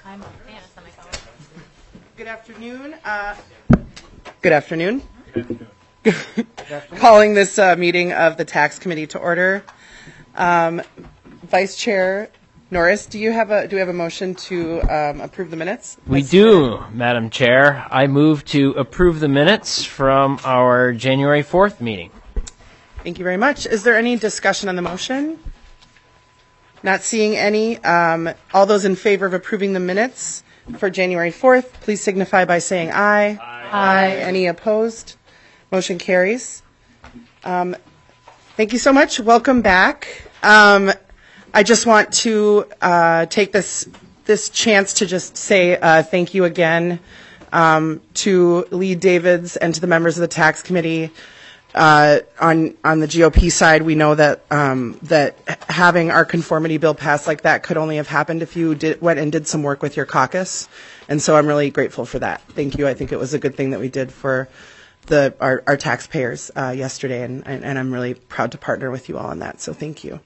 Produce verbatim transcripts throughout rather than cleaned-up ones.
I'm Anna Semicolon. Good afternoon. Uh, good afternoon. Good afternoon. Calling this uh, meeting of the Tax Committee to order. Um, Vice Chair Norris, do you have a do we have a motion to um, approve the minutes? We Vice do, Chair? Madam Chair. I move to approve the minutes from our January fourth meeting. Thank you very much. Is there any discussion on the motion? Not seeing any. Um, all those in favor of approving the minutes for January fourth, please signify by saying aye. Aye. Aye. Any opposed? Motion carries. Um, thank you so much. Welcome back. Um, I just want to uh, take this this chance to just say uh, thank you again um, to Lee Davids and to the members of the Tax Committee. Uh, on on the G O P side, we know that um, that having our conformity bill passed like that could only have happened if you did, went and did some work with your caucus, and so I'm really grateful for that. Thank you. I think it was a good thing that we did for the our, our taxpayers uh, yesterday, and, and and I'm really proud to partner with you all on that. So thank you.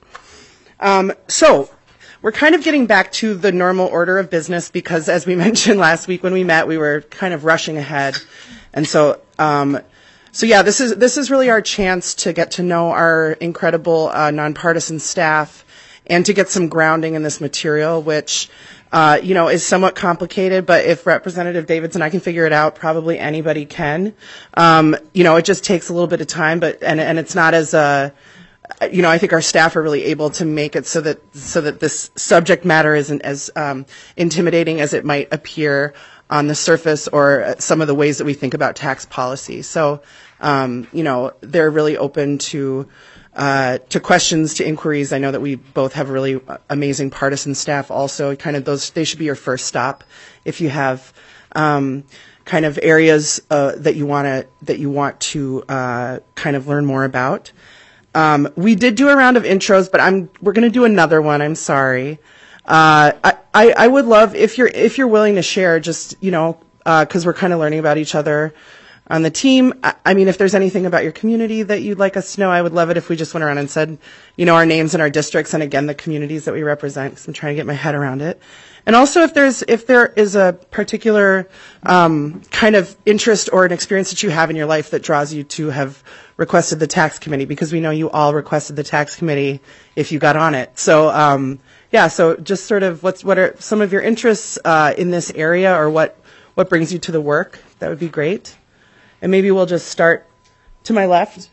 Um, so we're kind of getting back to the normal order of business because, as we mentioned last week when we met, we were kind of rushing ahead, and so. Um, So yeah, this is this is really our chance to get to know our incredible uh, nonpartisan staff and to get some grounding in this material, which uh, you know is somewhat complicated. But if Representative Davidson and I can figure it out, probably anybody can. Um, you know, it just takes a little bit of time, but and and it's not as uh, you know, I think our staff are really able to make it so that so that this subject matter isn't as um, intimidating as it might appear on the surface or some of the ways that we think about tax policy. So, um, you know, they're really open to uh, to questions, to inquiries. I know that we both have really amazing partisan staff also. Kind of those, they should be your first stop if you have um, kind of areas uh, that you want to that you want to uh, kind of learn more about. Um, we did do a round of intros, but I'm we're going to do another one. I'm sorry. Uh, I, I, I would love if you're if you're willing to share, just you know, because uh, we're kind of learning about each other on the team. I, I mean, if there's anything about your community that you'd like us to know, I would love it if we just went around and said, you know, our names and our districts, and again, the communities that we represent. Because I'm trying to get my head around it. And also, if there's if there is a particular um, kind of interest or an experience that you have in your life that draws you to have requested the tax committee, because we know you all requested the tax committee if you got on it. So. Um, Yeah, so just sort of what's what are some of your interests uh, in this area, or what what brings you to the work? That would be great. And maybe we'll just start to my left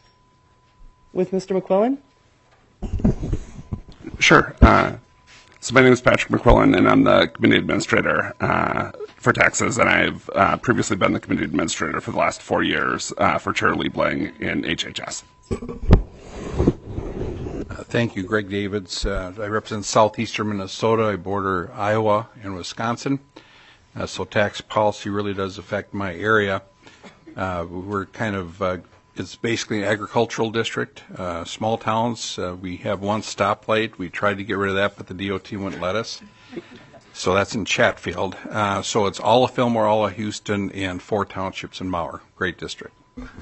with Mister McQuillan. Sure. Uh, so my name is Patrick McQuillan, and I'm the committee administrator uh, for taxes, and I've uh, previously been the committee administrator for the last four years uh, for Chair Liebling in H H S. Uh, thank you, Greg Davids. Uh, I represent southeastern Minnesota. I border Iowa and Wisconsin. Uh, so tax policy really does affect my area. Uh, we're kind of, uh, it's basically an agricultural district, uh, small towns. Uh, we have one stoplight. We tried to get rid of that, but the D O T wouldn't let us. So that's in Chatfield. Uh, so it's all of Fillmore, all of Houston, and four townships in Mauer. Great district.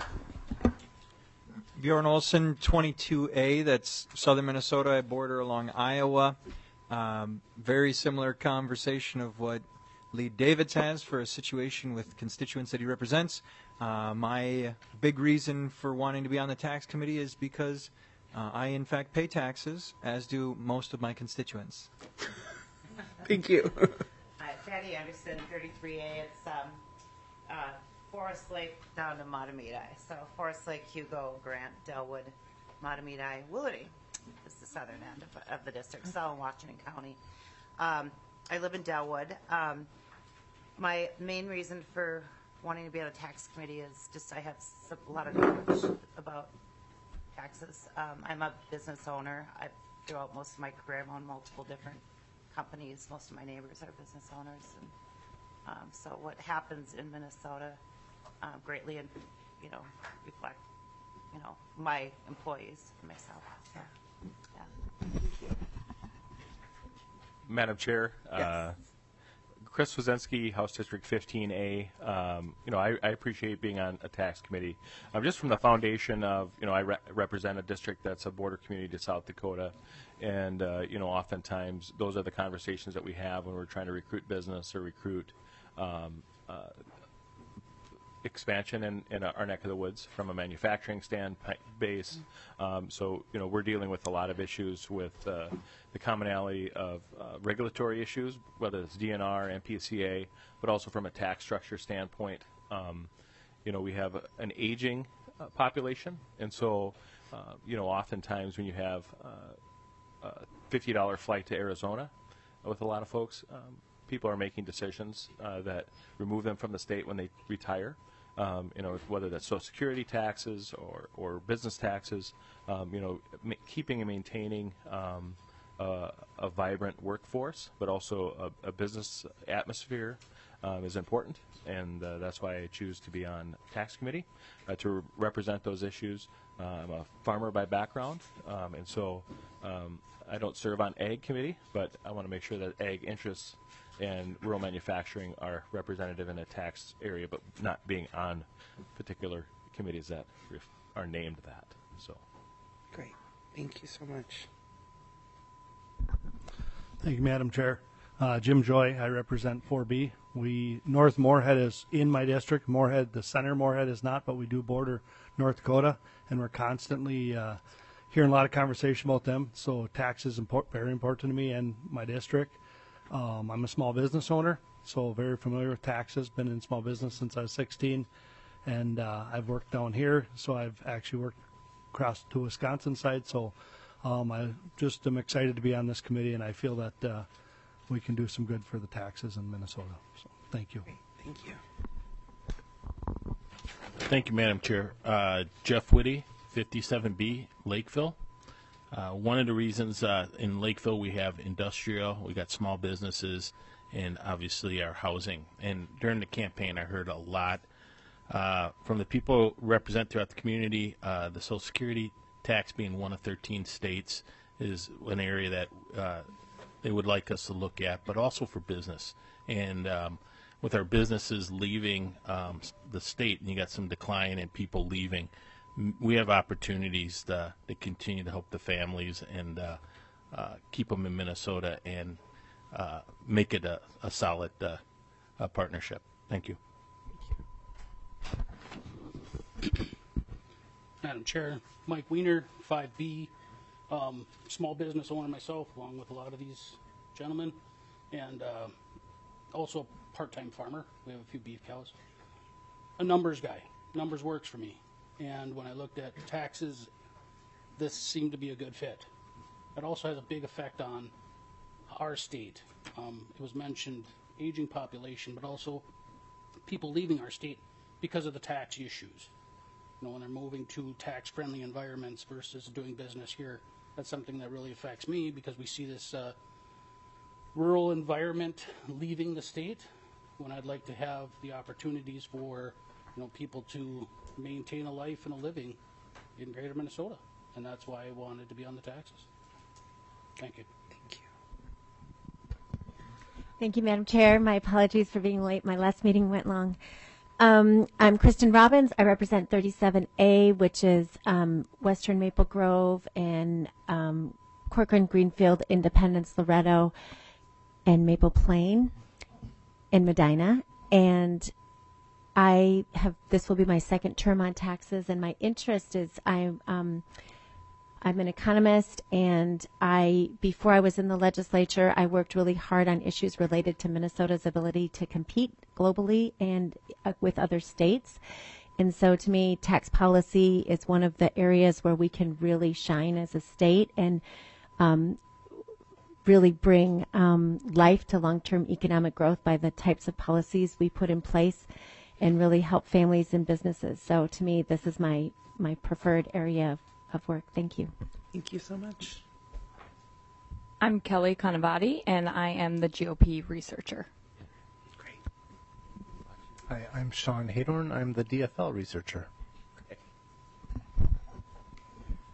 Bjorn Olson, twenty-two A, that's southern Minnesota. I border along Iowa. Um, very similar conversation of what Lee Davids has for a situation with constituents that he represents. Uh, my big reason for wanting to be on the tax committee is because uh, I, in fact, pay taxes, as do most of my constituents. Thank you. Hi, Patty Anderson, thirty-three A. It's um, uh, Forest Lake down to Matamidi. So Forest Lake, Hugo, Grant, Delwood, Matamidi, Willoughby is the southern end of, of the district, so in Washington County. Um, I live in Delwood. Um, my main reason for wanting to be on a tax committee is just I have some, a lot of knowledge about taxes. Um, I'm a business owner. I've throughout most of my career I've owned multiple different companies. Most of my neighbors are business owners. And um, so what happens in Minnesota Uh, greatly, and you know, reflect, you know, my employees and myself. So, yeah. Madam Chair, yes. uh, Chris Wazenski, House District fifteen A. Um, you know, I, I appreciate being on a tax committee. Um, just from the foundation of, you know, I re- represent a district that's a border community to South Dakota, and uh, you know, oftentimes those are the conversations that we have when we're trying to recruit business or recruit um, uh, expansion in, in our neck of the woods from a manufacturing stand base. Um, so, you know, we're dealing with a lot of issues with uh, the commonality of uh, regulatory issues, whether it's D N R, M P C A, but also from a tax structure standpoint. Um, you know, we have a, an aging uh, population, and so, uh, you know, oftentimes when you have uh, a fifty dollar flight to Arizona with a lot of folks, um, people are making decisions uh, that remove them from the state when they retire. Um, you know, whether that's Social Security taxes or, or business taxes, um, you know, ma- keeping and maintaining um, uh, a vibrant workforce, but also a, a business atmosphere um, is important, and uh, that's why I choose to be on tax committee uh, to represent those issues. Uh, I'm a farmer by background, um, and so um, I don't serve on ag committee, but I want to make sure that ag interests and rural manufacturing are representative in a tax area, but not being on particular committees that ref- are named that. So, Great. Thank you so much. Thank you, Madam Chair. Uh, Jim Joy, I represent four B. We North Moorhead is in my district. Moorhead, the center Moorhead is not, but we do border North Dakota, and we're constantly uh, hearing a lot of conversation about them. So tax is import- very important to me and my district. Um, I'm a small business owner, so very familiar with taxes. Been in small business since I was sixteen, and uh, I've worked down here. So I've actually worked across to Wisconsin side. So um, I just am excited to be on this committee, and I feel that uh, we can do some good for the taxes in Minnesota. So thank you. Great. Thank you. Thank you, Madam Chair. Uh, Jeff Whitty, fifty-seven B, Lakeville. Uh, one of the reasons uh, in Lakeville we have industrial, we got small businesses, and obviously our housing. And during the campaign, I heard a lot uh, from the people who represent throughout the community. Uh, the Social Security tax being one of thirteen states is an area that uh, they would like us to look at, but also for business. And um, with our businesses leaving um, the state, and you got some decline in people leaving, we have opportunities to, to continue to help the families and uh, uh, keep them in Minnesota and uh, make it a, a solid uh, uh, partnership. Thank you. Madam Chair, Mike Weiner, five B, um, small business owner myself, along with a lot of these gentlemen, and uh, also a part-time farmer. We have a few beef cows. A numbers guy. Numbers works for me. And when I looked at taxes, this seemed to be a good fit. It also has a big effect on our state. Um, it was mentioned aging population, but also people leaving our state because of the tax issues. You know, when they're moving to tax-friendly environments versus doing business here, that's something that really affects me because we see this uh, rural environment leaving the state when I'd like to have the opportunities for, you know, people to maintain a life and a living in greater Minnesota. And that's why I wanted to be on the taxes. Thank you. Thank you. Thank you, Madam Chair. My apologies for being late. My last meeting went long. Um, I'm Kristen Robbins. I represent thirty-seven A, which is um, Western Maple Grove and um, Corcoran, Greenfield, Independence, Loretto, and Maple Plain in Medina. And I have, this will be my second term on taxes, and my interest is I'm, um, I'm an economist, and I, before I was in the legislature, I worked really hard on issues related to Minnesota's ability to compete globally and uh, with other states. And so to me, tax policy is one of the areas where we can really shine as a state and um, really bring um, life to long-term economic growth by the types of policies we put in place and really help families and businesses. So to me, this is my, my preferred area of, of work. Thank you. Thank you so much. I'm Kelly Conavati, and I am the G O P researcher. Great. Hi, I'm Sean Haydorn. I'm the D F L researcher. Uh,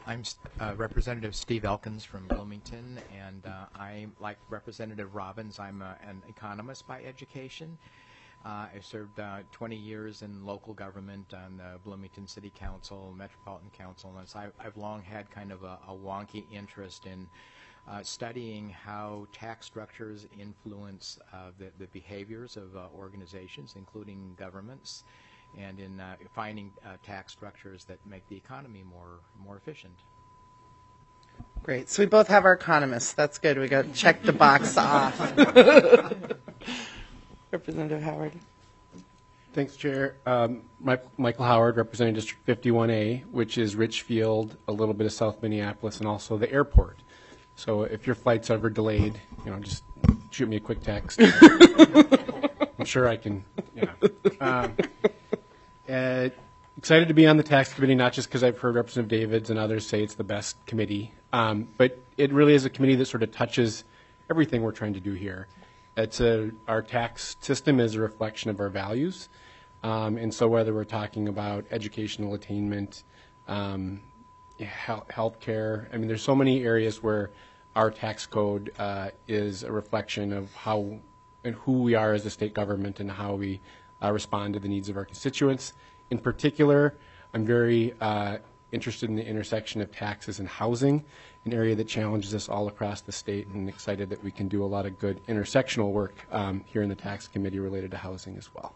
I'm uh, Representative Steve Elkins from Bloomington, and uh, I'm like Representative Robbins. I'm uh, an economist by education. Uh, I served uh, twenty years in local government on the Bloomington City Council, Metropolitan Council, and so I, I've long had kind of a, a wonky interest in uh, studying how tax structures influence uh, the, the behaviors of uh, organizations, including governments, and in uh, finding uh, tax structures that make the economy more more efficient. Great. So we both have our economists. That's good. We got to check the box off. Representative Howard. Thanks, Chair. Um, Mike, Michael Howard, representing District fifty-one A, which is Richfield, a little bit of South Minneapolis, and also the airport. So if your flight's ever delayed, you know, just shoot me a quick text. I'm sure I can, you know. Um, uh, excited to be on the tax committee, not just because I've heard Representative Davids and others say it's the best committee, um, but it really is a committee that sort of touches everything we're trying to do here. It's a, our tax system is a reflection of our values, um, and so whether we're talking about educational attainment, um, health care, I mean, there's so many areas where our tax code uh, is a reflection of how and who we are as a state government and how we uh, respond to the needs of our constituents. In particular, I'm very uh, interested in the intersection of taxes and housing, an area that challenges us all across the state, and excited that we can do a lot of good intersectional work um, here in the tax committee related to housing as well.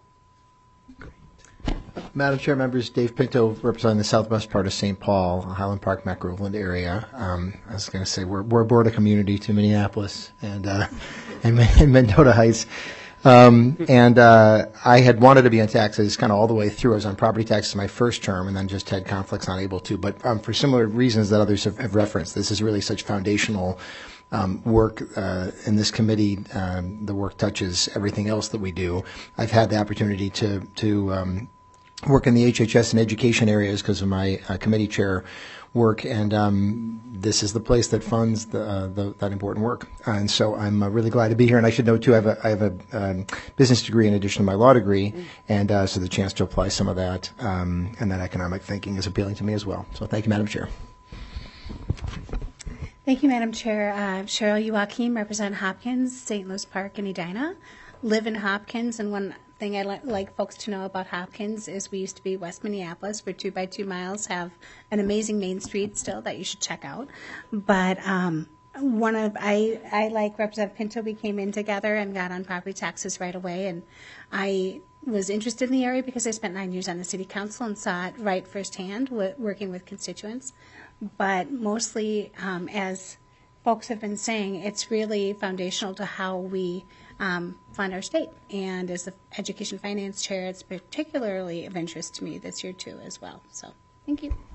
Madam Chair, members, Dave Pinto, representing the southwest part of Saint Paul, Highland Park, Mac Groveland area. Um, I was going to say we're, we're a border community to Minneapolis and, uh, and, and Mendota Heights. Um, and uh, I had wanted to be on taxes kind of all the way through. I was on property taxes my first term and then just had conflicts, not able to. But um, for similar reasons that others have, have referenced, this is really such foundational um, work uh, in this committee. Um, the work touches everything else that we do. I've had the opportunity to, to um, work in the H H S and education areas because of my uh, committee chair work, and um, this is the place that funds the, uh, the, that important work. Uh, and so I'm uh, really glad to be here. And I should note too, I have a, I have a um, business degree in addition to my law degree, and uh, so the chance to apply some of that um, and that economic thinking is appealing to me as well. So thank you, Madam Chair. Thank you, Madam Chair. Uh, Cheryl Joachim, represent Hopkins, Saint Louis Park, and Edina. Live in Hopkins, and one thing I'd li- like folks to know about Hopkins is we used to be West Minneapolis. We're two by two miles, have an amazing main street still that you should check out. But um, one of I I like Representative Pinto. We came in together and got on property taxes right away, and I was interested in the area because I spent nine years on the city council and saw it right firsthand, w- working with constituents. But mostly, um, as folks have been saying, it's really foundational to how we um, fund our state. And as the education finance chair, it's particularly of interest to me this year too as well. So thank you.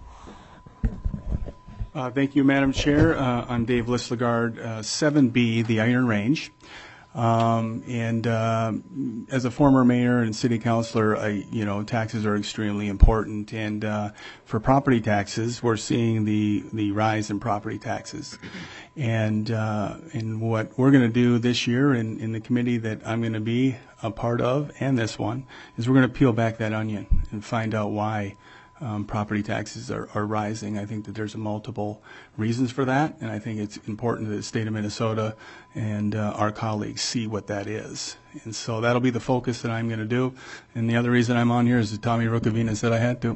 Uh, thank you, Madam Chair. Uh, I'm Dave Lislegard, uh, seven B, the Iron Range. Um, and uh, as a former mayor and city councilor, I, you know, taxes are extremely important. And uh, for property taxes, we're seeing the, the rise in property taxes. And uh, and what we're going to do this year in, in the committee that I'm going to be a part of, and this one, is we're going to peel back that onion and find out why um, property taxes are, are rising. I think that there's multiple reasons for that, and I think it's important that the state of Minnesota and uh, our colleagues see what that is. And so that'll be the focus that I'm going to do. And the other reason I'm on here is that Tommy Rukavina said I had to.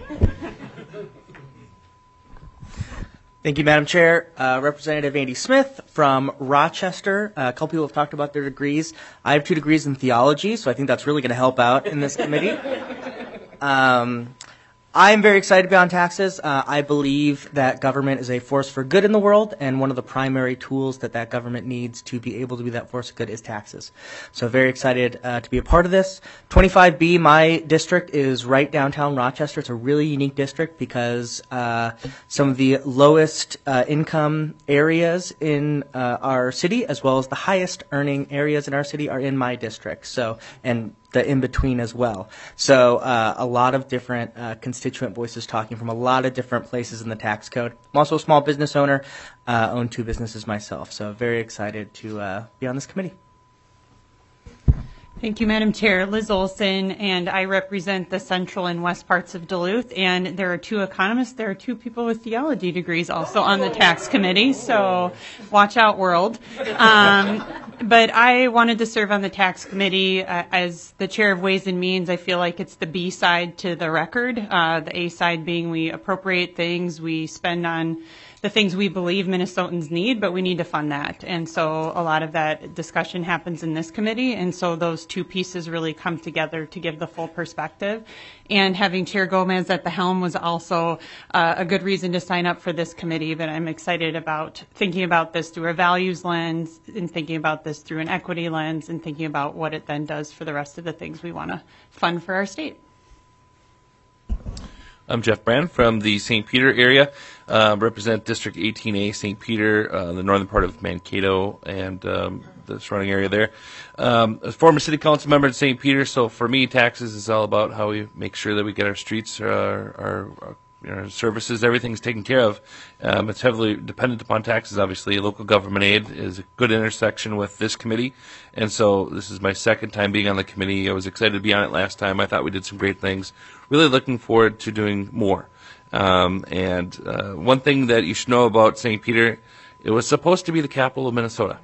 Thank you, Madam Chair. Uh, Representative Andy Smith from Rochester. Uh, a couple people have talked about their degrees. I have two degrees in theology, so I think that's really going to help out in this committee. Um, I'm very excited to be on taxes. Uh, I believe that government is a force for good in the world, and one of the primary tools that that government needs to be able to be that force of good is taxes. So very excited uh, to be a part of this. twenty-five B, my district, is right downtown Rochester. It's a really unique district because uh, some of the lowest uh, income areas in uh, our city, as well as the highest earning areas in our city, are in my district. So, and the in-between as well. So uh, a lot of different uh, constituent voices talking from a lot of different places in the tax code. I'm also a small business owner, uh, own two businesses myself, so very excited to uh, be on this committee. Thank you, Madam Chair. Liz Olson, and I represent the central and west parts of Duluth. And there are two economists. There are two people with theology degrees also on the tax committee. So watch out, world. Um, but I wanted to serve on the tax committee uh, as the chair of Ways and Means. I feel like it's the B side to the record. Uh, the A side being we appropriate things, we spend on the things we believe Minnesotans need, but we need to fund that. And so a lot of that discussion happens in this committee. And so those two pieces really come together to give the full perspective. And having Chair Gomez at the helm was also uh, a good reason to sign up for this committee. But I'm excited about thinking about this through a values lens and thinking about this through an equity lens and thinking about what it then does for the rest of the things we want to fund for our state. I'm Jeff Brand from the Saint Peter area. Uh, represent District eighteen A, Saint Peter, uh, the northern part of Mankato and um, the surrounding area there. Um, as former city council member in Saint Peter, so for me, taxes is all about how we make sure that we get our streets, uh, our, our, you know, services, everything's taken care of. Um, it's heavily dependent upon taxes, obviously. Local government aid is a good intersection with this committee. And so this is my second time being on the committee. I was excited to be on it last time. I thought we did some great things. Really looking forward to doing more. Um, and uh, one thing that you should know about Saint Peter, it was supposed to be the capital of Minnesota.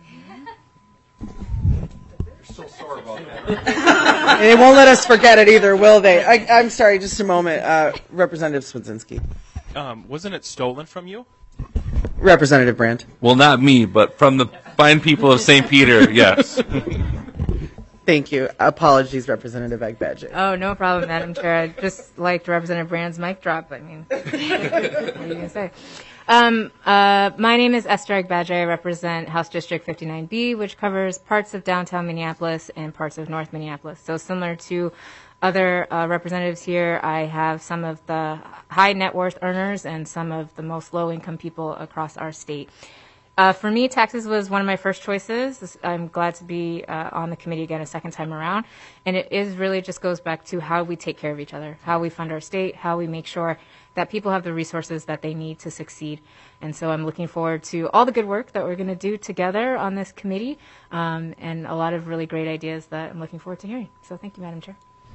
They won't let us forget it either, will they? I, I'm sorry, just a moment. Uh, Representative Swedzinski. Um, wasn't it stolen from you? Representative Brandt. Well, not me, but from the fine people of Saint Peter, yes. Thank you. Apologies, Representative Agbaje. Oh, no problem, Madam Chair. I just liked Representative Brand's mic drop. I mean, what are you going to say? Um, uh, my name is Esther Agbaje. I represent House District fifty-nine B, which covers parts of downtown Minneapolis and parts of North Minneapolis. So similar to other uh, representatives here, I have some of the high net worth earners and some of the most low income people across our state. Uh, for me, taxes was one of my first choices. I'm glad to be uh, on the committee again a second time around. And it is really just goes back to how we take care of each other, how we fund our state, how we make sure that people have the resources that they need to succeed. And so I'm looking forward to all the good work that we're going to do together on this committee, um, and a lot of really great ideas that I'm looking forward to hearing. So thank you, Madam Chair.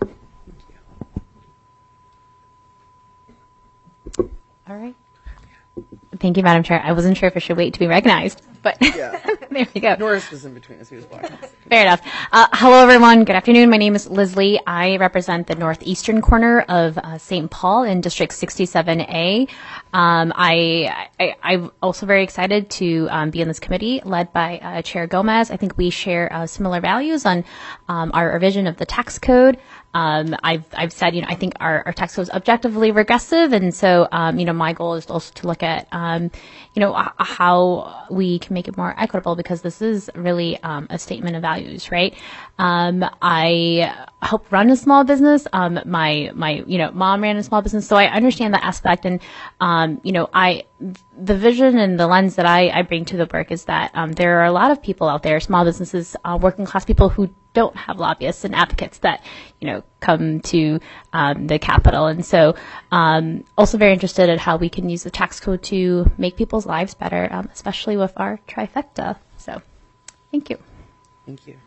All right. Thank you, Madam Chair. I wasn't sure if I should wait to be recognized, but Yeah. there we go. Norris was in between us. He was blocking us. Fair enough. Uh, hello, everyone. Good afternoon. My name is Liz Lee. I represent the northeastern corner of uh, Saint Paul in District sixty-seven A. Um, I, I, I'm also very excited to um, be on this committee led by uh, Chair Gomez. I think we share uh, similar values on um, our, our vision of the tax code. Um, I've, I've said, you know, I think our, our tax code is objectively regressive. And so, um, you know, my goal is also to look at, um, you know, h- how we can make it more equitable, because this is really, um, a statement of values, right? Um, I help run a small business. Um, my, my, you know, mom ran a small business. So I understand that aspect. And, um, you know, I, the vision and the lens that I, I bring to the work is that, um, there are a lot of people out there, small businesses, uh, working class people who don't have lobbyists and advocates that, you know, come to um, the Capitol. And so um, also very interested in how we can use the tax code to make people's lives better, um, especially with our trifecta. So thank you. Thank you.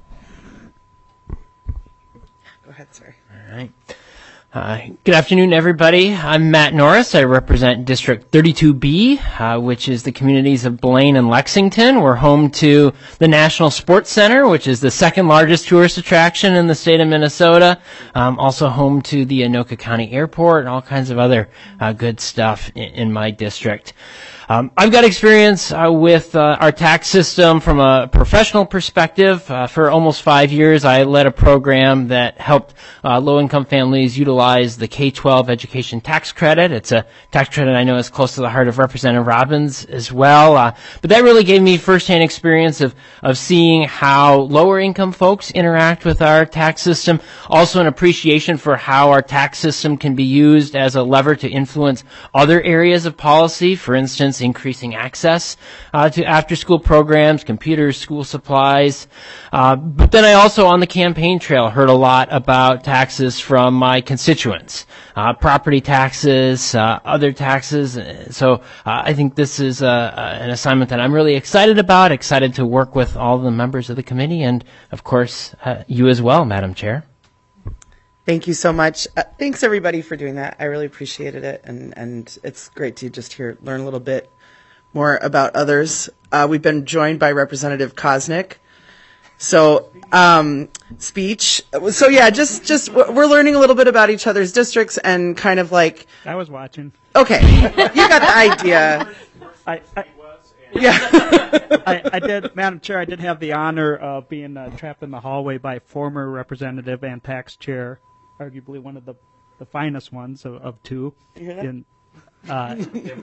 Go ahead, sir. All right. Uh, good afternoon, everybody. I'm Matt Norris. I represent District thirty-two B, uh, which is the communities of Blaine and Lexington. We're home to the National Sports Center, which is the second largest tourist attraction in the state of Minnesota. Um, also home to the Anoka County Airport and all kinds of other uh, good stuff in, in my district. Um, I've got experience uh, with uh, our tax system from a professional perspective. Uh, for almost five years, I led a program that helped uh, low-income families utilize the K twelve education tax credit. It's a tax credit I know is close to the heart of Representative Robbins as well. Uh, but that really gave me firsthand experience of, of seeing how lower-income folks interact with our tax system. Also an appreciation for how our tax system can be used as a lever to influence other areas of policy. For instance, grants, increasing access uh, to after-school programs, computers, school supplies. Uh, but then I also, on the campaign trail, heard a lot about taxes from my constituents, uh, property taxes, uh, other taxes. So uh, I think this is uh, uh, an assignment that I'm really excited about, excited to work with all the members of the committee, and, of course, uh, you as well, Madam Chair. Thank you so much. Uh, thanks everybody for doing that. I really appreciated it, and, and it's great to just hear learn a little bit more about others. Uh, we've been joined by Representative Koznick. So um, speech. So yeah, just just we're learning a little bit about each other's districts and kind of like. I was watching. Okay, you got the idea. I, I yeah. I, I did, Madam Chair. I did have the honor of being uh, trapped in the hallway by former representative and tax chair, arguably one of the, the finest ones of, of two, You hear that? in uh,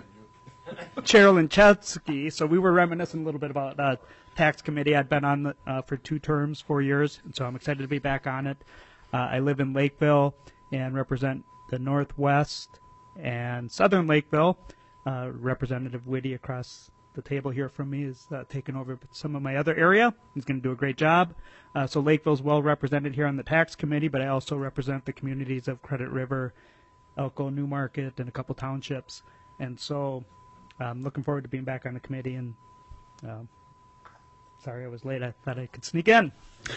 Cheryl Chetsky. So we were reminiscing a little bit about uh, tax committee. I'd been on the, uh, for two terms, four years, and so I'm excited to be back on it. Uh, I live in Lakeville and represent the Northwest and Southern Lakeville. Uh, Representative Whitty across the table here from me is uh, taking over some of my other area. He's going to do a great job. Uh, so Lakeville's well represented here on the tax committee, but I also represent the communities of Credit River, Elko, Newmarket, and a couple townships. And so I'm looking forward to being back on the committee. And um, sorry I was late. I thought I could sneak in.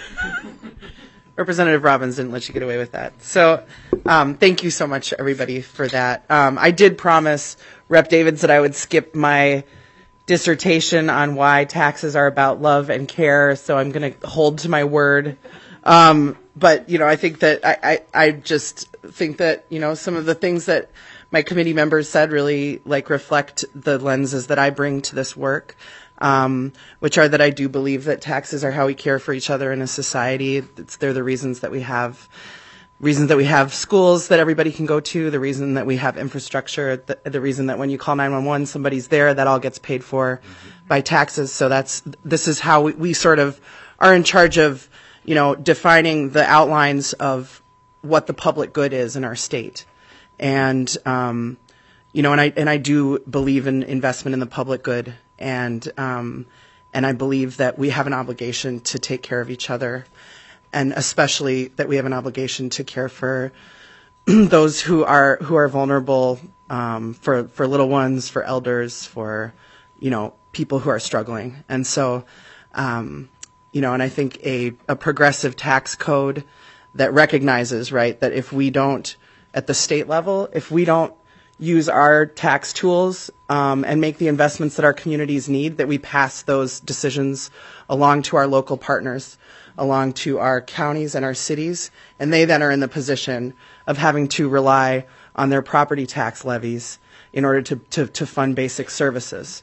Representative Robbins didn't let you get away with that. So um, thank you so much, everybody, for that. Um, I did promise Rep Davids that I would skip my dissertation on why taxes are about love and care, so I'm going to hold to my word. Um, but, you know, I think that I, I, I just think that, you know, some of the things that my committee members said really, like, reflect the lenses that I bring to this work, um, which are that I do believe that taxes are how we care for each other in a society. It's, they're the reasons that we have reasons that we have schools that everybody can go to, the reason that we have infrastructure, the, the reason that when you call nine one one, somebody's there, that all gets paid for by taxes. So that's, this is how we, we sort of are in charge of, you know, defining the outlines of what the public good is in our state. And, um, you know, and I, and I do believe in investment in the public good. And, um, and I believe that we have an obligation to take care of each other, and especially that we have an obligation to care for those who are who are vulnerable, um, for for little ones, for elders, for, you know, people who are struggling. And so, um, you know, and I think a, a progressive tax code that recognizes, right, that if we don't, at the state level, if we don't use our tax tools um, and make the investments that our communities need, that we pass those decisions along to our local partners, along to our counties and our cities, and they then are in the position of having to rely on their property tax levies in order to, to, to fund basic services.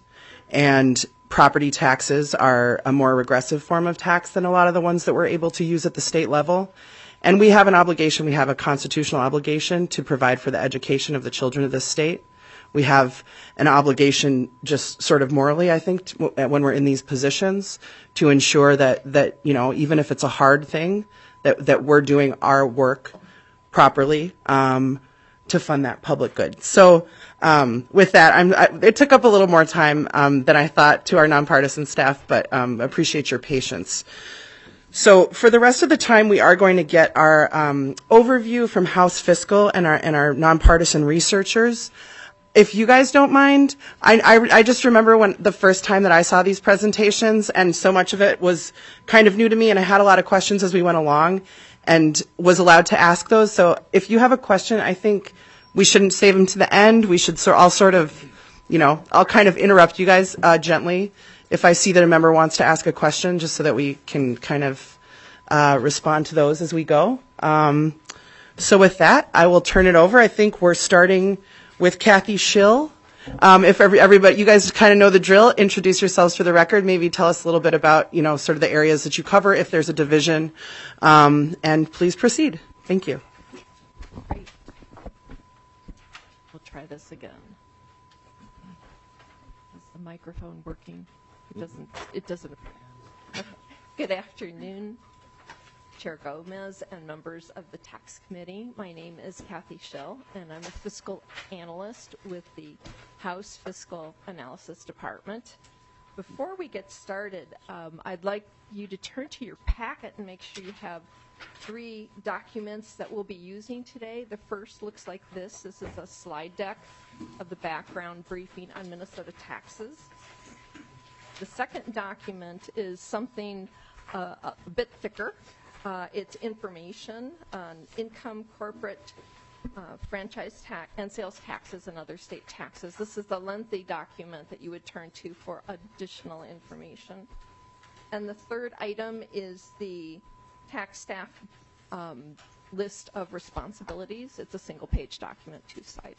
And property taxes are a more regressive form of tax than a lot of the ones that we're able to use at the state level. And we have an obligation, we have a constitutional obligation to provide for the education of the children of this state. We have an obligation, just sort of morally, I think, to, when we're in these positions, to ensure that, that, you know, even if it's a hard thing, that, that we're doing our work properly um, to fund that public good. So um, with that, I'm, I, it took up a little more time um, than I thought to our nonpartisan staff, but um, appreciate your patience. So for the rest of the time, we are going to get our um, overview from House Fiscal and our and our nonpartisan researchers. If you guys don't mind, I, I, I just remember when the first time that I saw these presentations, and so much of it was kind of new to me, and I had a lot of questions as we went along and was allowed to ask those. So if you have a question, I think we shouldn't save them to the end. We should so, all sort of, you know, I'll kind of interrupt you guys uh, gently if I see that a member wants to ask a question, just so that we can kind of uh, respond to those as we go. Um, so with that, I will turn it over. I think we're starting with Kathy Schill. Um, if every, everybody, you guys kind of know the drill, introduce yourselves for the record, maybe tell us a little bit about, you know, sort of the areas that you cover, if there's a division, um, and please proceed. Thank you. Great. We'll try this again. Is the microphone working? It doesn't, it doesn't. Okay. Good afternoon, Chair Gomez and members of the Tax Committee. My name is Kathy Schill, and I'm a fiscal analyst with the House Fiscal Analysis Department. Before we get started, um, I'd like you to turn to your packet and make sure you have three documents that we'll be using today. The first looks like this. This is a slide deck of the background briefing on Minnesota taxes. The second document is something uh, a bit thicker. Uh, it's information on income, corporate, uh, franchise tax, and sales taxes and other state taxes. This is the lengthy document that you would turn to for additional information. And the third item is the tax staff um, list of responsibilities. It's a single-page document, two-sided.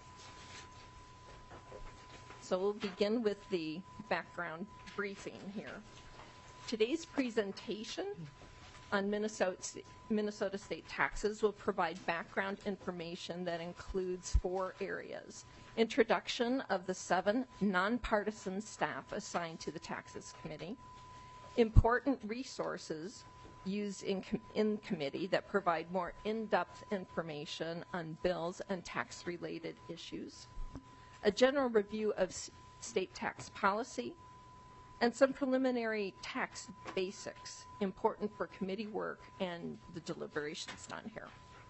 So we'll begin with the background briefing here. Today's presentation on Minnesota, Minnesota state taxes will provide background information that includes four areas. Introduction of the seven nonpartisan staff assigned to the Taxes Committee. Important resources used in, com in committee that provide more in-depth information on bills and tax-related issues. A general review of s state tax policy, and some preliminary tax basics important for committee work and the deliberations done here.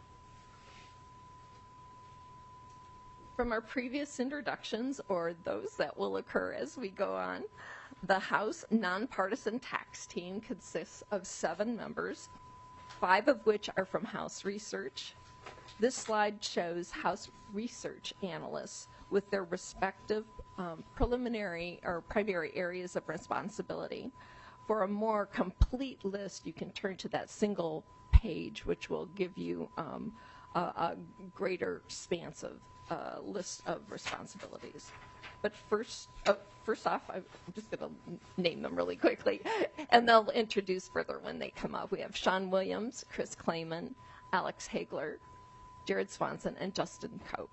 From our previous introductions, or those that will occur as we go on, the House nonpartisan tax team consists of seven members, five of which are from House Research. This slide shows House Research analysts with their respective um, preliminary or primary areas of responsibility. For a more complete list, you can turn to that single page, which will give you um, a, a greater expansive uh, list of responsibilities. But first, oh, first off, I'm just going to name them really quickly, and they'll introduce further when they come up. We have Sean Williams, Chris Clayman, Alex Hagler, Jared Swanson, and Justin Cope.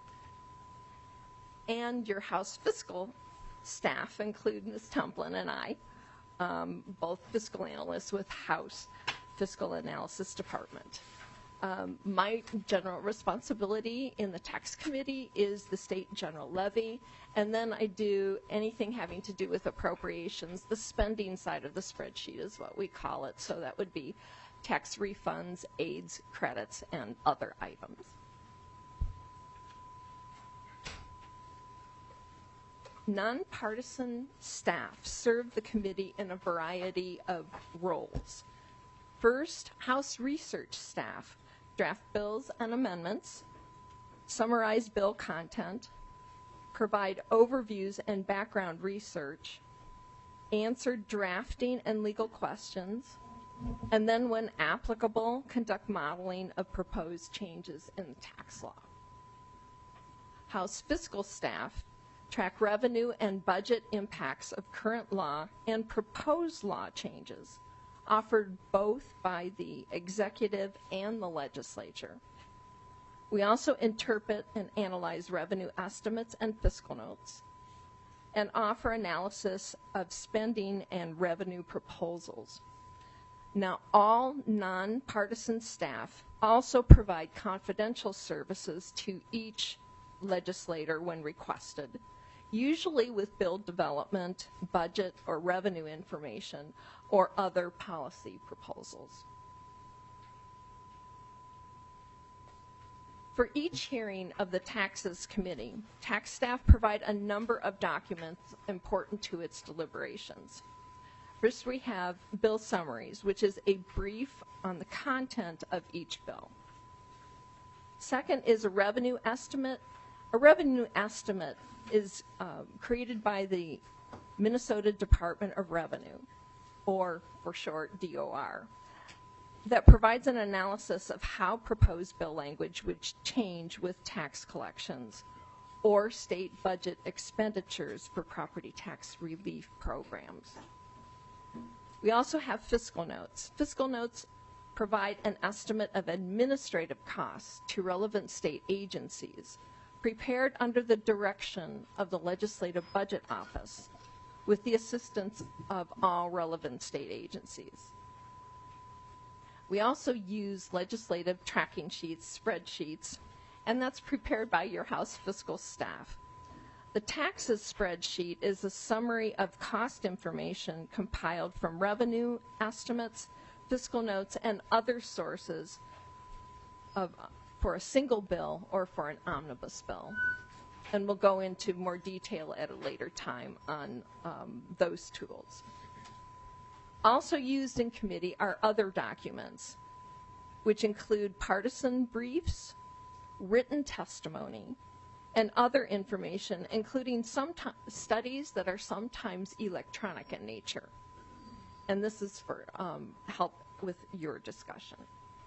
And your House fiscal staff include Miz Templin and I, um, both fiscal analysts with House Fiscal Analysis Department. Um, my general responsibility in the tax committee is the state general levy, and then I do anything having to do with appropriations. The spending side of the spreadsheet is what we call it, so that would be tax refunds, aids, credits, and other items. Nonpartisan staff serve the committee in a variety of roles. First, House research staff draft bills and amendments, summarize bill content, provide overviews and background research, answer drafting and legal questions, and then, when applicable, conduct modeling of proposed changes in the tax law. House fiscal staff track revenue and budget impacts of current law and proposed law changes offered both by the executive and the legislature. We also interpret and analyze revenue estimates and fiscal notes and offer analysis of spending and revenue proposals. Now, all nonpartisan staff also provide confidential services to each legislator when requested, usually with bill development, budget, or revenue information, or other policy proposals. For each hearing of the Taxes Committee, tax staff provide a number of documents important to its deliberations. First, we have bill summaries, which is a brief on the content of each bill. Second is a revenue estimate. A revenue estimate is uh, created by the Minnesota Department of Revenue, or for short, D O R, that provides an analysis of how proposed bill language would change with tax collections or state budget expenditures for property tax relief programs. We also have fiscal notes. Fiscal notes provide an estimate of administrative costs to relevant state agencies, prepared under the direction of the Legislative Budget Office, with the assistance of all relevant state agencies. We also use legislative tracking sheets, spreadsheets, and that's prepared by your House fiscal staff. The taxes spreadsheet is a summary of cost information compiled from revenue estimates, fiscal notes, and other sources of, for a single bill or for an omnibus bill. And we'll go into more detail at a later time on um, those tools. Also used in committee are other documents, which include partisan briefs, written testimony, and other information, including some studies that are sometimes electronic in nature. And this is for um, help with your discussion.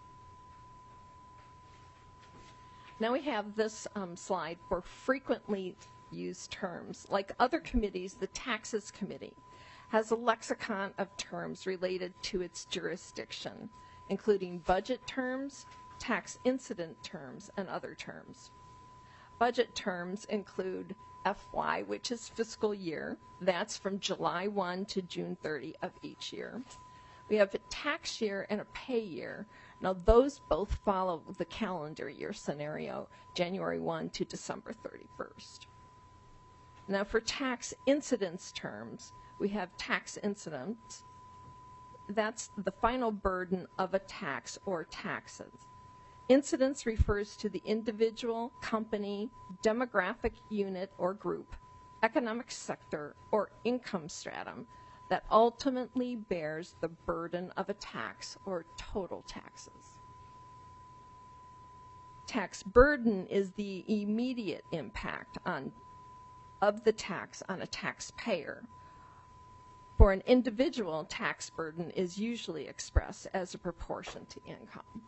Now we have this um, slide for frequently used terms. Like other committees, the Taxes Committee has a lexicon of terms related to its jurisdiction, including budget terms, tax incident terms, and other terms. Budget terms include F Y, which is fiscal year. That's from July first to June thirtieth of each year. We have a tax year and a pay year. Now, those both follow the calendar year scenario, January first to December thirty-first. Now, for tax incidence terms, we have tax incidents. That's the final burden of a tax or taxes. Incidence refers to the individual, company, demographic unit or group, economic sector, or income stratum that ultimately bears the burden of a tax or total taxes. Tax burden is the immediate impact on, of the tax on a taxpayer. For an individual, tax burden is usually expressed as a proportion to income.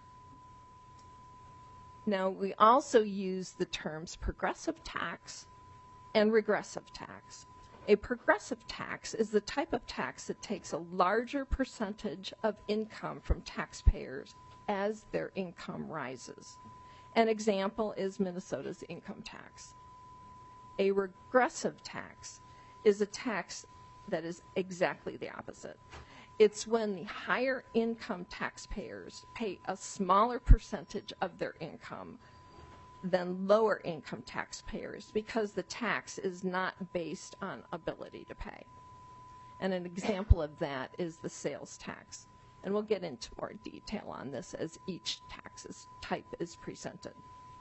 Now, we also use the terms progressive tax and regressive tax. A progressive tax is the type of tax that takes a larger percentage of income from taxpayers as their income rises. An example is Minnesota's income tax. A regressive tax is a tax that is exactly the opposite. It's when the higher income taxpayers pay a smaller percentage of their income than lower income taxpayers because the tax is not based on ability to pay. And an example of that is the sales tax. And we'll get into more detail on this as each tax is, type is presented.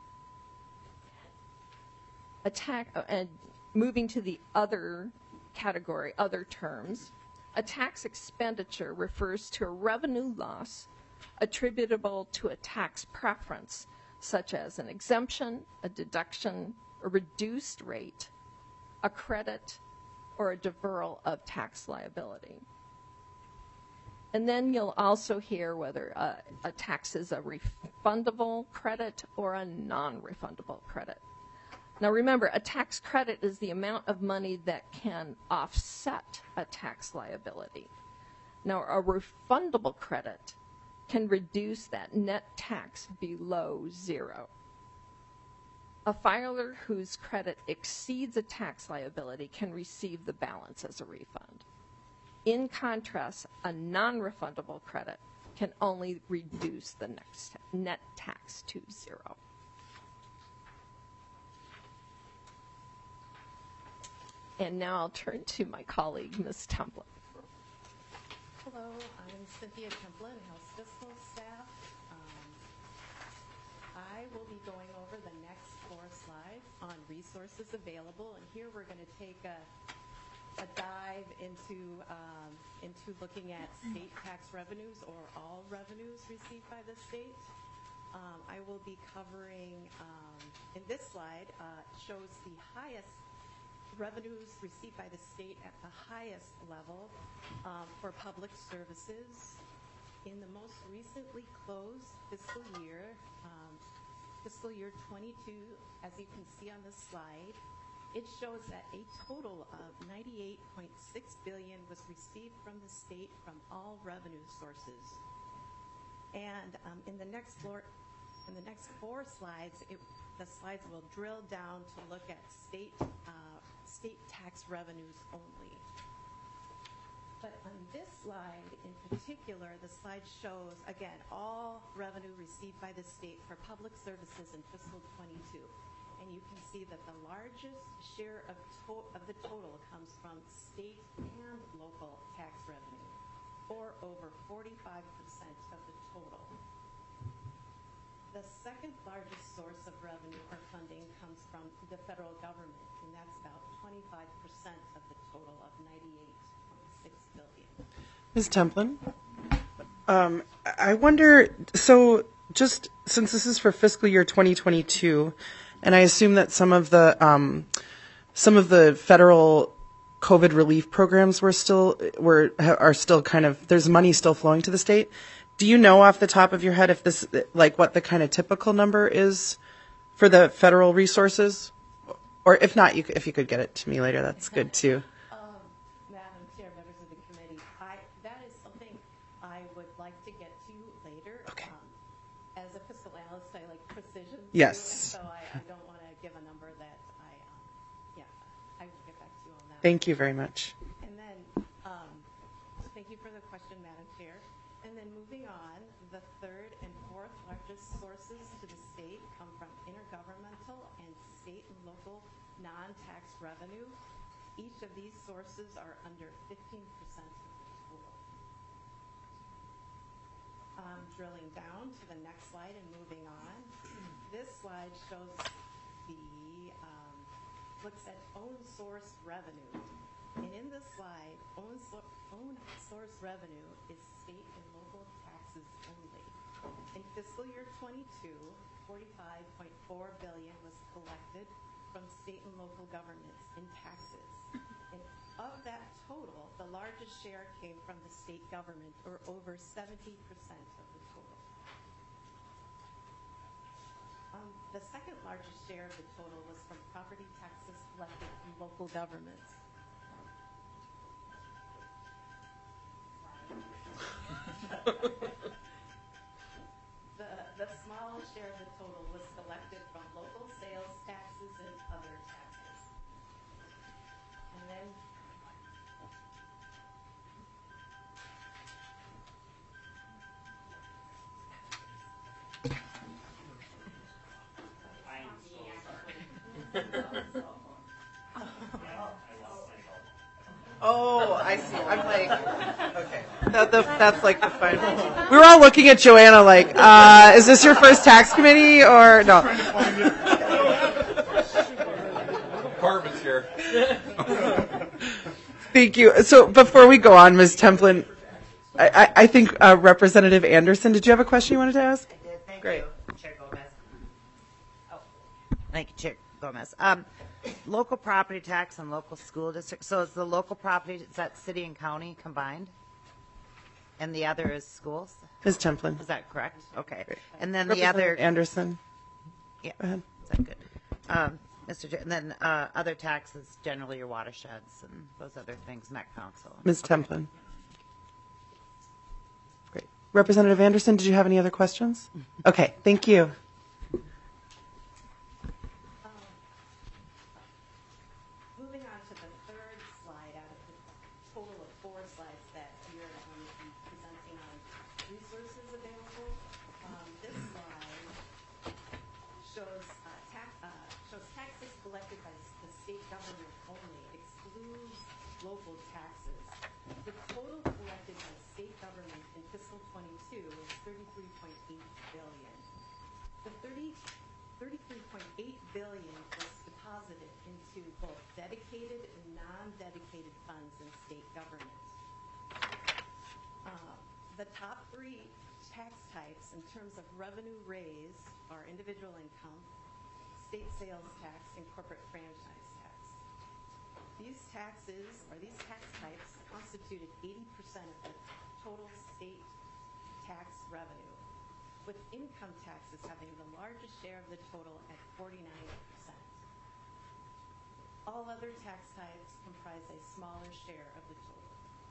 A tax, uh, and moving to the other category, other terms, a tax expenditure refers to a revenue loss attributable to a tax preference, such as an exemption, a deduction, a reduced rate, a credit, or a deferral of tax liability. And then you'll also hear whether a, a tax is a refundable credit or a non-refundable credit. Now remember, a tax credit is the amount of money that can offset a tax liability. Now, a refundable credit can reduce that net tax below zero. A filer whose credit exceeds a tax liability can receive the balance as a refund. In contrast, a non-refundable credit can only reduce the next net tax to zero. And now I'll turn to my colleague, Miz Templin. Hello, I'm Cynthia Templin, House Fiscal staff. Um, I will be going over the next four slides on resources available, and here we're going to take a, a dive into, um, into looking at state tax revenues or all revenues received by the state. Um, I will be covering, um, in this slide, uh, shows the highest revenues received by the state at the highest level um, for public services. In the most recently closed fiscal year, um, fiscal year twenty-two, as you can see on the slide, it shows that a total of ninety-eight point six billion dollars was received from the state from all revenue sources. And um, in the next floor, in the next four slides, it, the slides will drill down to look at state uh, state tax revenues only. But on this slide in particular, the slide shows, again, all revenue received by the state for public services in fiscal twenty-two. and you can see that the largest share of, to- of the total comes from state and local tax revenue, or over forty-five percent of the total. The second largest source of revenue or funding comes from the federal government, and that's about twenty-five percent of the total of ninety-eight point six billion. Miz Templin, um, I wonder, so just since this is for fiscal year twenty twenty-two, and I assume that some of the um, some of the federal COVID relief programs were still were are still kind of, there's money still flowing to the state. Do you know off the top of your head if this, like, what the kind of typical number is for the federal resources? Or if not, you, c- if you could get it to me later, that's good too. Um, Madam Chair, members of the committee, I, that is something I would like to get to later. Okay. Um, as a fiscal analyst, I like precision. too, Yes. and so I, I don't want to give a number that I, um, yeah, I will get back to you on that. Thank you very much. And then, um, thank you for the question, Madam Chair. And then moving on, the third and fourth largest sources to the state come from intergovernmental and state and local non-tax revenue. Each of these sources are under fifteen percent of the total. Um, drilling down to the next slide and moving on, this slide shows the, um, looks at own source revenue. And in this slide, own, so- own source revenue is state and local taxes only. In fiscal year twenty-two, forty-five point four billion dollars was collected from state and local governments in taxes. And of that total, the largest share came from the state government, or over seventy percent of the total. Um, the second largest share of the total was from property taxes collected from local governments. the, the smallest share of the total was collected from local sales taxes and other taxes. And then Oh, I see. I'm like, okay. That, the, that's like the fun. We were all looking at Joanna like, uh, is this your first tax committee or no? Carmen's here. Thank you. So before we go on, Miz Templin, I, I, I think uh, Representative Anderson, did you have a question you wanted to ask? I did. Thank Great. you, Chair Gomez. Oh, thank you, Chair Gomez. Um, local property tax and local school district. So is the local property, is that city and county combined? And the other is schools? Miz Templin. Is that correct? Okay. And then the other. Representative Anderson. Yeah. Go ahead. Is that good? Um, Mister Chair, and then uh, other taxes, generally your watersheds and those other things, Met Council. Miz Okay. Templin. Great. Representative Anderson, did you have any other questions? Okay, thank you. moving on to the third slide out of the total of four slides that we are going to be presenting on resources available. Um, this slide shows, uh, tax, uh, shows taxes collected by the state government only, excludes local taxes. The total collected by state government in fiscal twenty-two was thirty-three point eight billion dollars. The thirty, thirty-three point eight billion dollars was deposited into both dedicated and non-dedicated funds in state government. Uh, the top three tax types in terms of revenue raised are individual income, state sales tax, and corporate franchise tax. These taxes, or these tax types, constituted eighty percent of the total state tax revenue, with income taxes having the largest share of the total at forty-nine percent. All other tax types comprise a smaller share of the total.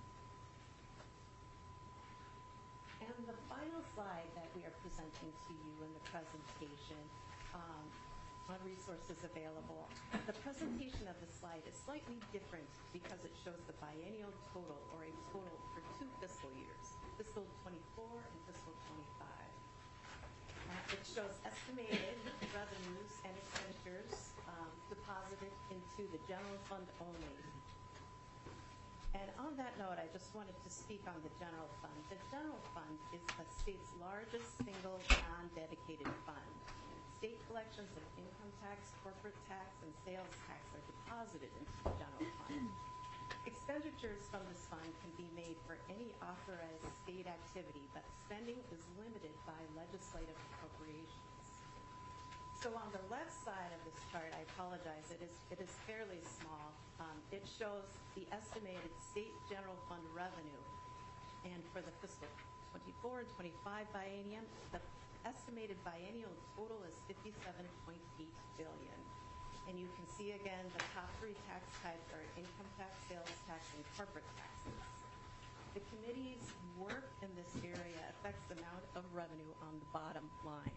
And the final slide that we are presenting to you in the presentation um, on resources available, the presentation of the slide is slightly different because it shows the biennial total, or a total for two fiscal years, fiscal twenty-four and fiscal twenty-five. Uh, It shows estimated revenues and expenditures um, deposited into the general fund only. And on that note, I just wanted to speak on the general fund. The general fund is the state's largest single non-dedicated fund. State collections of income tax, corporate tax, and sales tax are deposited into the general fund. Expenditures from this fund can be made for any authorized state activity, but spending is limited by legislative appropriations. So on the left side of this chart, I apologize, it is, it is fairly small. Um, it shows the estimated state general fund revenue. And for the fiscal twenty-four and twenty-five biennium, the estimated biennial total is fifty-seven point eight billion dollars. And you can see again the top three tax types are income tax, sales tax, and corporate taxes. The committee's work in this area affects the amount of revenue on the bottom line.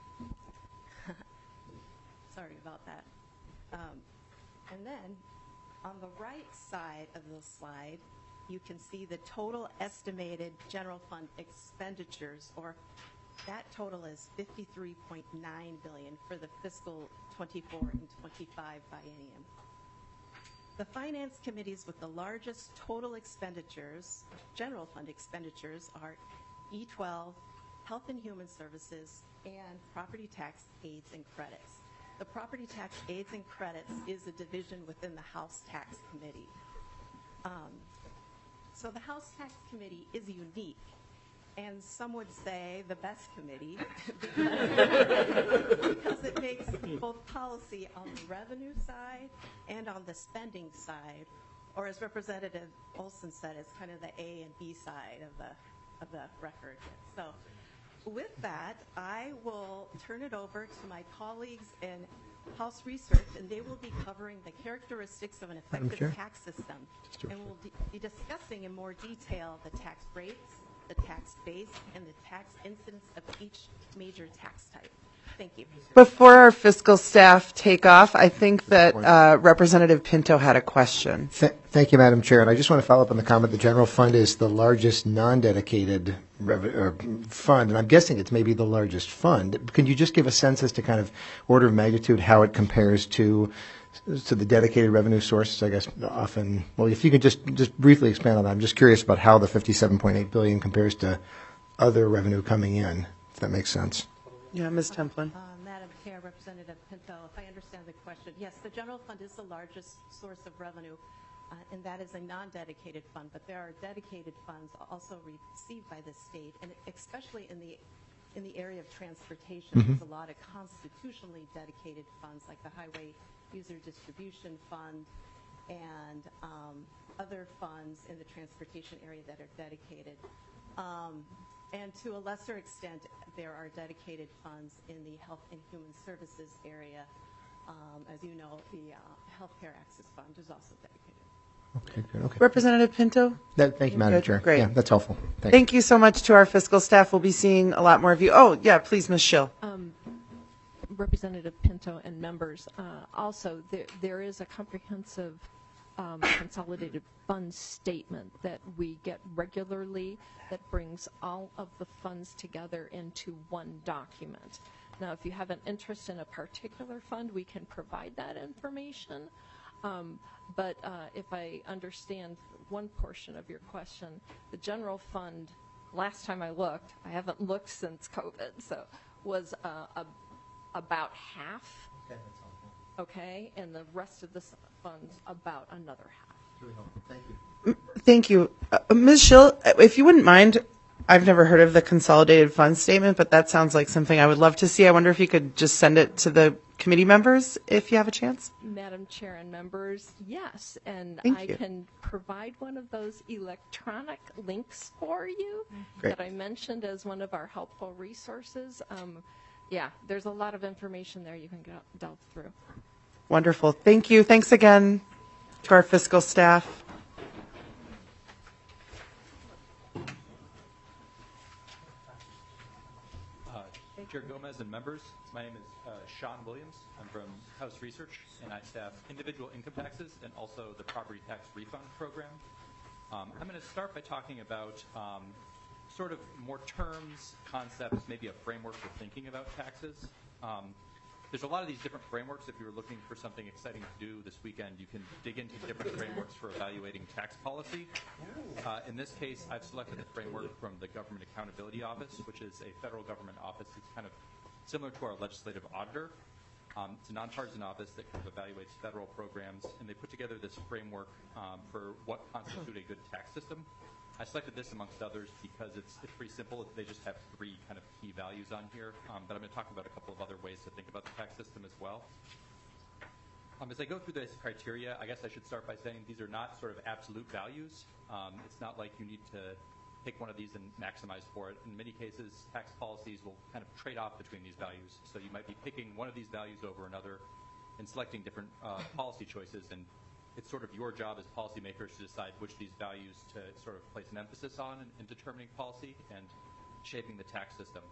Sorry about that. Um, and then on the right side of the slide, you can see the total estimated general fund expenditures, or that total is fifty-three point nine billion dollars for the fiscal twenty-four and twenty-five biennium. The finance committees with the largest total expenditures, general fund expenditures, are E twelve, Health and Human Services, and Property Tax Aids and Credits. The Property Tax Aids and Credits is a division within the House Tax Committee. Um, so the House Tax Committee is unique, and some would say the best committee, because it makes both policy on the revenue side and on the spending side, or as Representative Olson said, it's kind of the A and B side of the of the record. So with that, I will turn it over to my colleagues in House Research, and they will be covering the characteristics of an effective tax system, and we'll be discussing in more detail the tax rates, the tax base, and the tax incidence of each major tax type. Thank you. Before our fiscal staff take off, I think that uh, Representative Pinto had a question. Th- thank you, Madam Chair. And I just want to follow up on the comment. The general fund is the largest non-dedicated rev- or fund, and I'm guessing it's maybe the largest fund. Can you just give a sense as to kind of order of magnitude how it compares to to the dedicated revenue sources? I guess often. Well, if you could just just briefly expand on that. I'm just curious about how the fifty-seven point eight billion dollars compares to other revenue coming in. If that makes sense. Yeah, Miz Templin. Uh, Madam Chair, Representative Pinto, if I understand the question, yes, the general fund is the largest source of revenue, uh, and that is a non-dedicated fund. But there are dedicated funds also received by the state, and especially in the in the area of transportation, Mm-hmm. there's a lot of constitutionally dedicated funds, like the Highway User Distribution Fund and um, other funds in the transportation area that are dedicated. Um, And to a lesser extent, there are dedicated funds in the Health and Human Services area. Um, as you know, the uh, Healthcare Access Fund is also dedicated. Okay, good. Okay. Representative Pinto? That, thank you, Madam Good. Chair. Great. Yeah, that's helpful. Thank, Thank you so much to our fiscal staff. We'll be seeing a lot more of you. Oh, yeah, please, Miz Schill. Um, Representative Pinto and members, uh, also there, there is a comprehensive um, consolidated fund statement that we get regularly that brings all of the funds together into one document. Now, if you have an interest in a particular fund, we can provide that information. Um, but uh, if I understand one portion of your question, the general fund, last time I looked, I haven't looked since COVID, so was uh, a, about half. Okay, that's helpful. Okay, and the rest of the s- funds about another half. Really helpful. Thank you. Thank you. Uh, Miz Schill, if you wouldn't mind, I've never heard of the consolidated fund statement, but that sounds like something I would love to see. I wonder if you could just send it to the committee members if you have a chance. Madam Chair and members, yes, and Thank I you. can provide one of those electronic links for you Great. that I mentioned as one of our helpful resources. Um, yeah, there's a lot of information there you can go, delve through. Wonderful. Thank you. Thanks again to our fiscal staff. Uh, Chair Gomez and members, my name is uh, Sean Williams. I'm from House Research, and I staff individual income taxes and also the property tax refund program. Um, I'm going to start by talking about um, sort of more terms, concepts, maybe a framework for thinking about taxes. Um, there's a lot of these different frameworks. If you're looking for something exciting to do this weekend, you can dig into different frameworks for evaluating tax policy. Uh, in this case, I've selected a framework from the Government Accountability Office, which is a federal government office. It's kind of similar to our legislative auditor. Um, it's a nonpartisan office that kind of evaluates federal programs, and they put together this framework um, for what constitutes a good tax system. I selected this amongst others because it's, it's pretty simple. They just have three kind of key values on here, um, but I'm going to talk about a couple of other ways to think about the tax system as well. Um, as I go through this criteria, I guess I should start by saying these are not sort of absolute values. Um, it's not like you need to pick one of these and maximize for it. In many cases, tax policies will kind of trade off between these values. So you might be picking one of these values over another and selecting different uh, policy choices, and it's sort of your job as policymakers to decide which these values to sort of place an emphasis on in, in determining policy and shaping the tax system.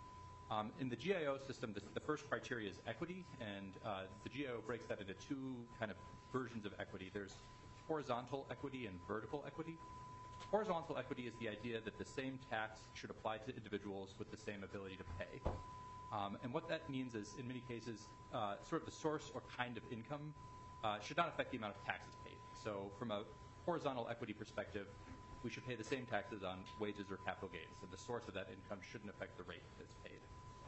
Um, in the G I O system, the, the first criteria is equity, and uh, the G I O breaks that into two kind of versions of equity. There's horizontal equity and vertical equity. Horizontal equity is the idea that the same tax should apply to individuals with the same ability to pay. Um, and what that means is, in many cases, uh, sort of the source or kind of income uh, should not affect the amount of taxes paid. So from a horizontal equity perspective, we should pay the same taxes on wages or capital gains, and the source of that income shouldn't affect the rate that's paid.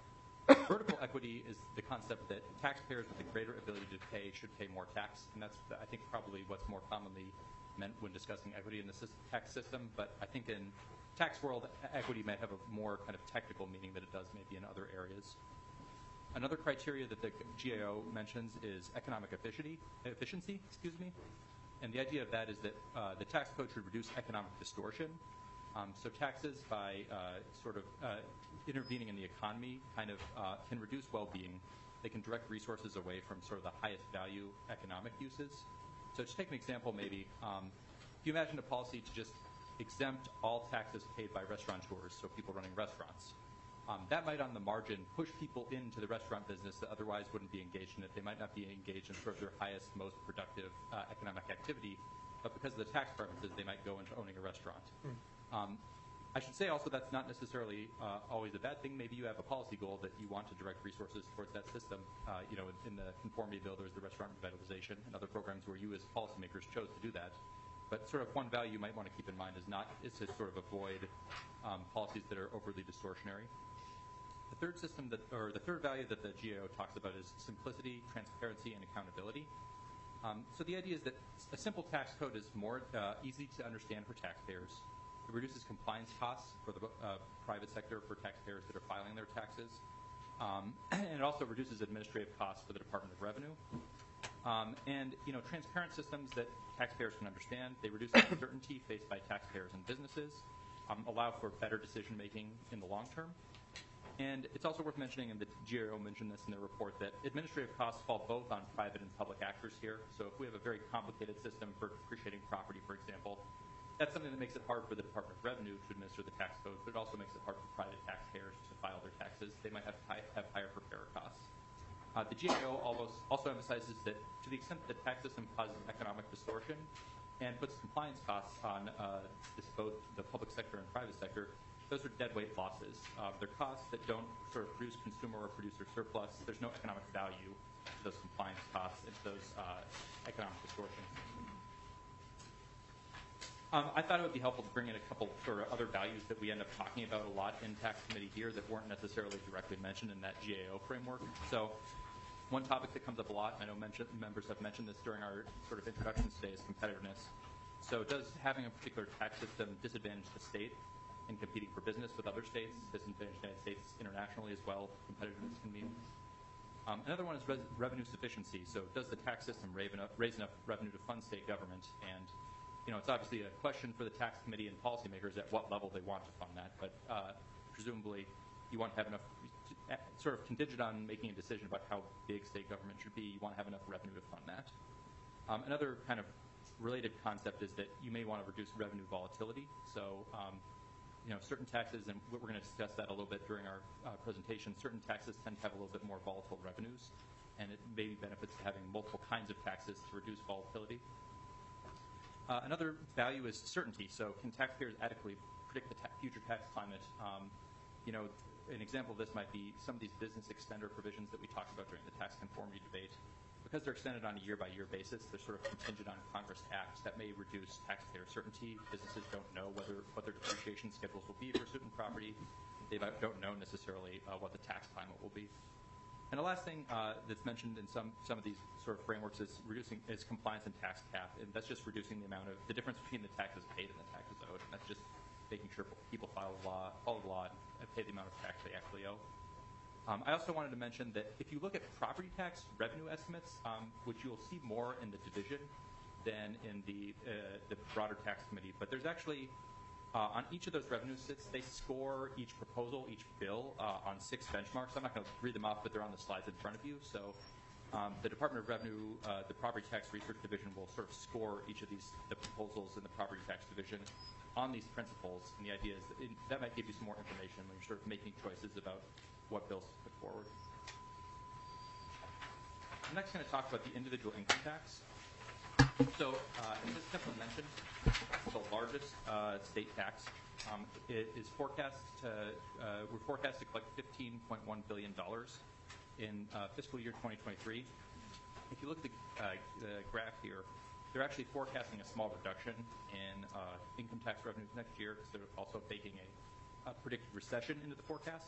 Vertical equity is the concept that taxpayers with a greater ability to pay should pay more tax, and that's, I think, probably what's more commonly meant when discussing equity in the system, tax system. But I think in tax world, equity might have a more kind of technical meaning than it does maybe in other areas. Another criteria that the G A O mentions is economic efficiency, efficiency, excuse me. And the idea of that is that uh, the tax code should reduce economic distortion. Um, so taxes, by uh, sort of uh, intervening in the economy, kind of uh, can reduce well-being. They can direct resources away from sort of the highest value economic uses. So to take an example, maybe, um, if you imagine a policy to just exempt all taxes paid by restaurateurs, so people running restaurants, um, that might on the margin push people into the restaurant business that otherwise wouldn't be engaged in it. They might not be engaged in sort of their highest, most productive uh, economic activity, but because of the tax preferences, they might go into owning a restaurant. Mm. Um, I should say also that's not necessarily uh, always a bad thing. Maybe you have a policy goal that you want to direct resources towards that system. Uh, you know, in, in the conformity bill, there's the restaurant revitalization and other programs where you as policymakers chose to do that. But sort of one value you might want to keep in mind is not is to sort of avoid um, policies that are overly distortionary. The third system that, or the third value that the G A O talks about is simplicity, transparency, and accountability. Um, so the idea is that a simple tax code is more uh, easy to understand for taxpayers. It reduces compliance costs for the uh, private sector for taxpayers that are filing their taxes. Um, and it also reduces administrative costs for the Department of Revenue. Um, and, you know, transparent systems that taxpayers can understand, they reduce the uncertainty faced by taxpayers and businesses, um, allow for better decision-making in the long term. And it's also worth mentioning, and the G A O mentioned this in their report, that administrative costs fall both on private and public actors here. So if we have a very complicated system for depreciating property, for example, that's something that makes it hard for the Department of Revenue to administer the tax code, but it also makes it hard for private taxpayers to file their taxes. They might have, high, have higher preparer costs. Uh, the G A O almost also emphasizes that to the extent that the tax system causes economic distortion and puts compliance costs on uh, this, both the public sector and private sector, those are deadweight losses. Uh, they're costs that don't sort of produce consumer or producer surplus. There's no economic value to those compliance costs and to those uh, economic distortions. Um, I thought it would be helpful to bring in a couple sort of other values that we end up talking about a lot in tax committee here that weren't necessarily directly mentioned in that G A O framework. So one topic that comes up a lot, and I know mention, members have mentioned this during our sort of introductions today, is competitiveness. So does having a particular tax system disadvantage the state in competing for business with other states, disadvantage the United States internationally as well, competitiveness can mean? Um, another one is res- revenue sufficiency. So does the tax system raise enough, raise enough revenue to fund state government? And you know, it's obviously a question for the tax committee and policymakers at what level they want to fund that, but uh, presumably you want to have enough, to, sort of contingent on making a decision about how big state government should be, you want to have enough revenue to fund that. Um, another kind of related concept is that you may want to reduce revenue volatility. So, um, you know, certain taxes, and we're going to discuss that a little bit during our uh, presentation, certain taxes tend to have a little bit more volatile revenues, and it may be benefits to having multiple kinds of taxes to reduce volatility. Uh, another value is certainty. So can taxpayers adequately predict the ta- future tax climate. Um, you know, an example of this might be some of these business extender provisions that we talked about during the tax conformity debate. Because they're extended on a year-by-year basis, they're sort of contingent on Congress acts that may reduce taxpayer certainty. Businesses don't know whether what their depreciation schedules will be for a certain property. They don't know necessarily uh, what the tax climate will be. And the last thing uh, that's mentioned in some some of these sort of frameworks is reducing is compliance and tax cap, and that's just reducing the amount of the difference between the taxes paid and the taxes owed. And that's just making sure people follow the law, follow the law, and pay the amount of tax they actually owe. Um, I also wanted to mention that if you look at property tax revenue estimates, um, which you'll see more in the division than in the uh, the broader tax committee, but there's actually uh, on each of those revenue sits, they score each proposal, each bill uh, on six benchmarks. I'm not going to read them off, but they're on the slides in front of you. So um, the Department of Revenue, uh, the Property Tax Research Division will sort of score each of these the proposals in the Property Tax Division on these principles. And the idea is that it, that might give you some more information when you're sort of making choices about what bills to put forward. I'm next going to talk about the individual income tax. So, uh, as Miz Templin mentioned, the largest uh, state tax um, it is forecast to uh, we're forecast to collect fifteen point one billion dollars in uh, fiscal year twenty twenty-three. If you look at the, uh, the graph here, they're actually forecasting a small reduction in uh, income tax revenues next year because they're also baking a, a predicted recession into the forecast.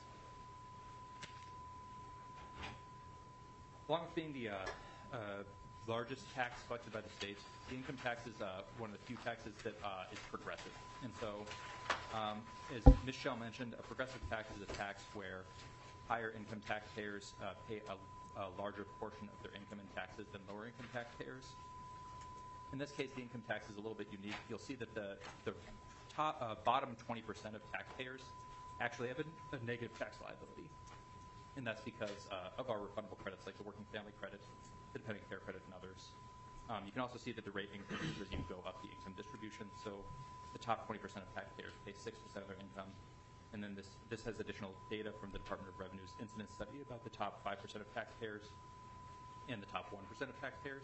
Along with being the uh, uh, largest tax collected by the states, the income tax is uh, one of the few taxes that uh, is progressive. And so, um, as Miz Shell mentioned, a progressive tax is a tax where higher income taxpayers uh, pay a, a larger portion of their income in taxes than lower income taxpayers. In this case, the income tax is a little bit unique. You'll see that the, the top, uh, bottom twenty percent of taxpayers actually have a, a negative tax liability. And that's because uh, of our refundable credits, like the working family credit, the dependent care credit, and others. Um, you can also see that the rate increases as you go up the income distribution. So the top twenty percent of taxpayers pay six percent of their income. And then this, this has additional data from the Department of Revenue's incidence study about the top five percent of taxpayers and the top one percent of taxpayers.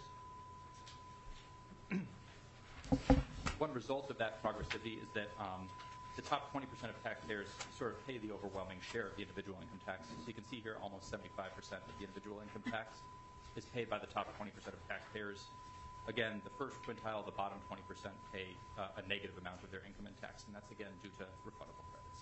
One result of that progressivity is that um, the top twenty percent of taxpayers sort of pay the overwhelming share of the individual income tax. So you can see here almost seventy-five percent of the individual income tax is paid by the top twenty percent of taxpayers. Again, the first quintile, the bottom twenty percent pay uh, a negative amount of their income in tax, and that's again due to refundable credits.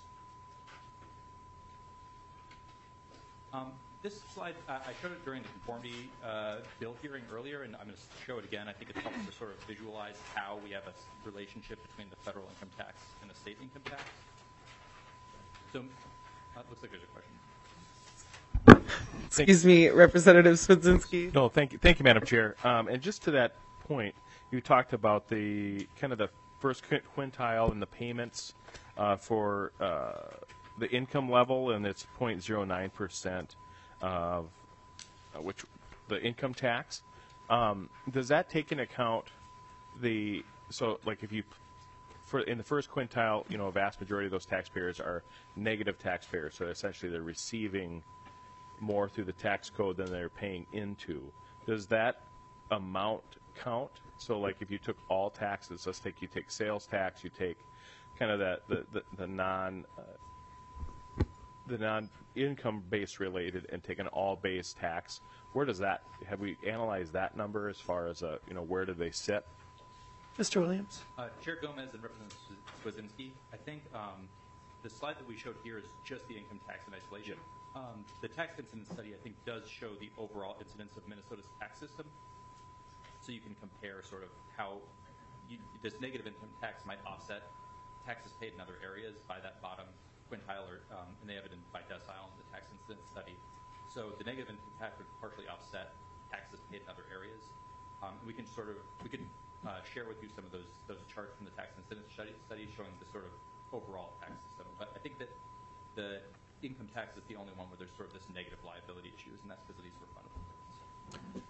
Um, this slide, uh, I showed it during the conformity uh, bill hearing earlier, and I'm going to show it again. I think it's helpful to sort of visualize how we have a relationship between the federal income tax and the state income tax. So uh, it looks like there's a question. Excuse me, Representative Swedzinski. No, thank you, thank you, Madam Chair. Um, and just to that point, you talked about the kind of the first quintile and the payments uh, for uh, the income level, and it's zero point zero nine percent of uh, which the income tax. Um, does that take into account the so like if you for in the first quintile, you know, a vast majority of those taxpayers are negative taxpayers, so essentially they're receiving more through the tax code than they're paying into. Does that amount count? So like if you took all taxes, let's take you take sales tax, you take kind of that the the, the non uh, the non-income base related and take an all base tax, where does that, have we analyzed that number as far as uh, you know, where do they sit? Mister Williams. Uh, Chair Gomez and Representative Swedzinski, I think um, the slide that we showed here is just the income tax in isolation. Um, the tax incidence study, I think, does show the overall incidence of Minnesota's tax system. So you can compare sort of how you, this negative income tax might offset taxes paid in other areas by that bottom quintile, or, um, and they have it in by decile in the tax incidence study. So the negative income tax would partially offset taxes paid in other areas. Um, and we can sort of, we can uh, share with you some of those those charts from the tax incidence study, study showing the sort of overall tax system. But I think that the income tax is the only one where there's sort of this negative liability issues, and that's because of these refundable credits.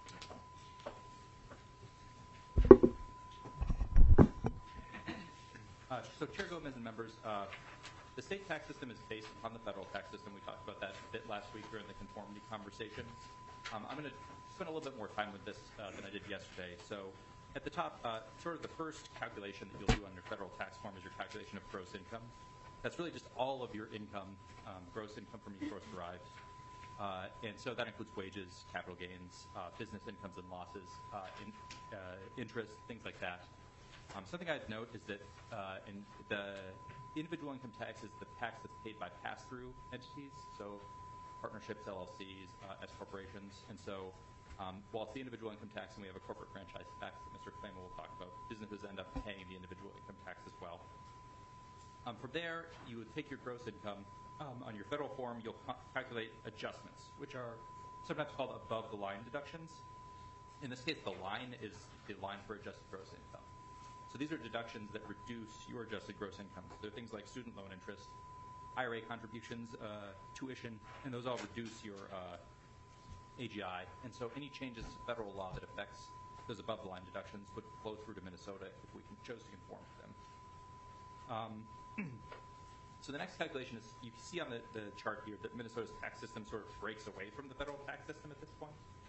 Uh, so Chair Gomez and members, uh, the state tax system is based upon the federal tax system. We talked about that a bit last week during the conformity conversation. Um, I'm going to spend a little bit more time with this uh, than I did yesterday. So at the top, uh, sort of the first calculation that you'll do on your federal tax form is your calculation of gross income. That's really just all of your income, um, gross income from each source derived. Uh, and so that includes wages, capital gains, uh, business incomes and losses, uh, in, uh, interest, things like that. Um, something I'd note is that uh, in the individual income tax is the tax that's paid by pass-through entities, so partnerships, L L Cs, uh, S corporations. And so um, while it's the individual income tax and we have a corporate franchise tax that Mister Klama will talk about, businesses end up paying the individual income tax as well. Um, from there, you would take your gross income. Um, on your federal form, you'll ca- calculate adjustments, which are sometimes called above-the-line deductions. In this case, the line is the line for adjusted gross income. So these are deductions that reduce your adjusted gross income. They're things like student loan interest, I R A contributions, uh, tuition, and those all reduce your uh, A G I. And so any changes to federal law that affects those above-the-line deductions would flow through to Minnesota if we can, chose to conform to them. Um, So the next calculation is, you see on the, the chart here that Minnesota's tax system sort of breaks away from the federal tax system at this point.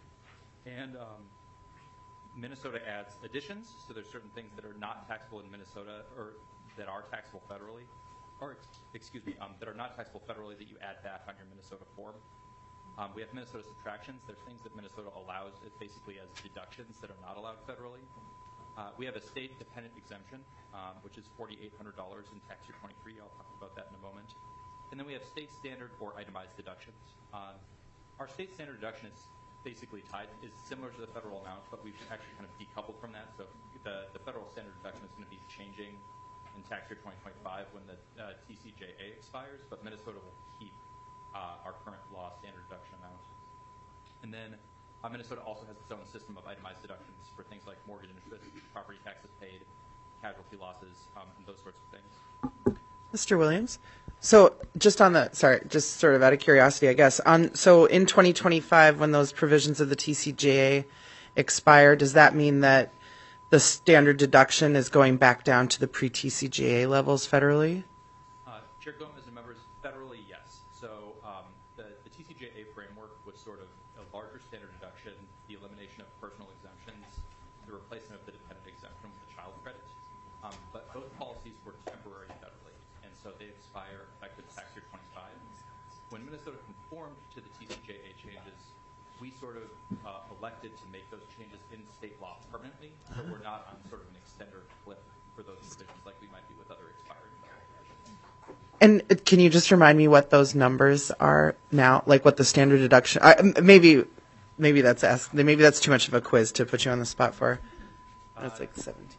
And um, Minnesota adds additions, so there's certain things that are not taxable in Minnesota, or that are taxable federally, or excuse me, um, that are not taxable federally that you add back on your Minnesota form. Um, we have Minnesota subtractions. There's things that Minnesota allows as basically as deductions that are not allowed federally. Uh, we have a state-dependent exemption, um, which is forty-eight hundred dollars in tax year twenty-three. I'll talk about that in a moment. And then we have state standard or itemized deductions. Um, our state standard deduction is basically tied, is similar to the federal amount, but we've actually kind of decoupled from that. So the, the federal standard deduction is going to be changing in tax year twenty twenty-five when the uh, T C J A expires, but Minnesota will keep uh, our current law standard deduction amount. And then Uh, Minnesota also has its own system of itemized deductions for things like mortgage interest, property taxes paid, casualty losses, um, and those sorts of things. Mister Williams? So just on the, sorry, just sort of out of curiosity, I guess. On So in twenty twenty-five, when those provisions of the T C J A expire, does that mean that the standard deduction is going back down to the pre-T C J A levels federally? Uh, Chair Gomez and members, federally, yes. So um, the, the T C J A framework was sort of a larger standard deduction, the elimination of personal exemptions, the replacement of the dependent exemption with the child credit. Um, but both policies were temporary federally, and so they expire effective tax year twenty-five. When Minnesota conformed to the T C J A changes, we sort of uh, elected to make those changes in state law permanently, so we're not on sort of an extender cliff for those provisions like we might be with other expiring federal provisions. And uh, can you just remind me what those numbers are now? Like what the standard deduction? I, m- maybe, maybe that's ask, maybe that's too much of a quiz to put you on the spot for. That's like seventeen.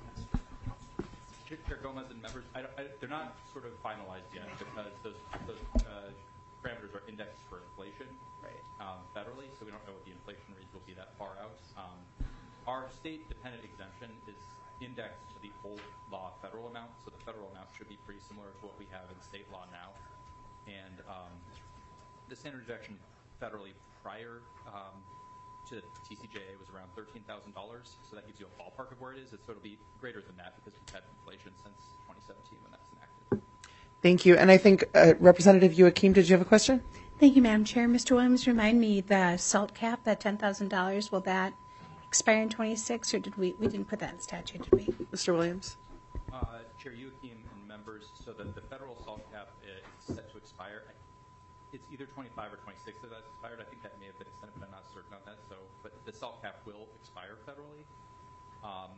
Chair Chair Gomez and members, I don't, I, they're not sort of finalized yet because those, those uh, parameters are indexed for inflation right. um, federally, so we don't know what the inflation rates will be that far out. Um, our state-dependent exemption is indexed to the old law federal amount, so the federal amount should be pretty similar to what we have in state law now. And um, the standard deduction federally prior um, to T C J A was around thirteen thousand dollars, so that gives you a ballpark of where it is. So it'll be greater than that because we've had inflation since twenty seventeen when that was enacted. Thank you. And I think uh, Representative Joachim, did you have a question? Thank you, Madam Chair. Mister Williams, remind me, the SALT cap, that ten thousand dollars, will that expire in twenty-six, or did we, we didn't put that in statute, did we? Mister Williams? Uh, Chair Joachim and members, so the, the federal SALT cap is set to expire. It's either twenty-five or twenty-six that that's expired. I think that may have been extended, but I'm not certain on that. So, but the SALT cap will expire federally. Um,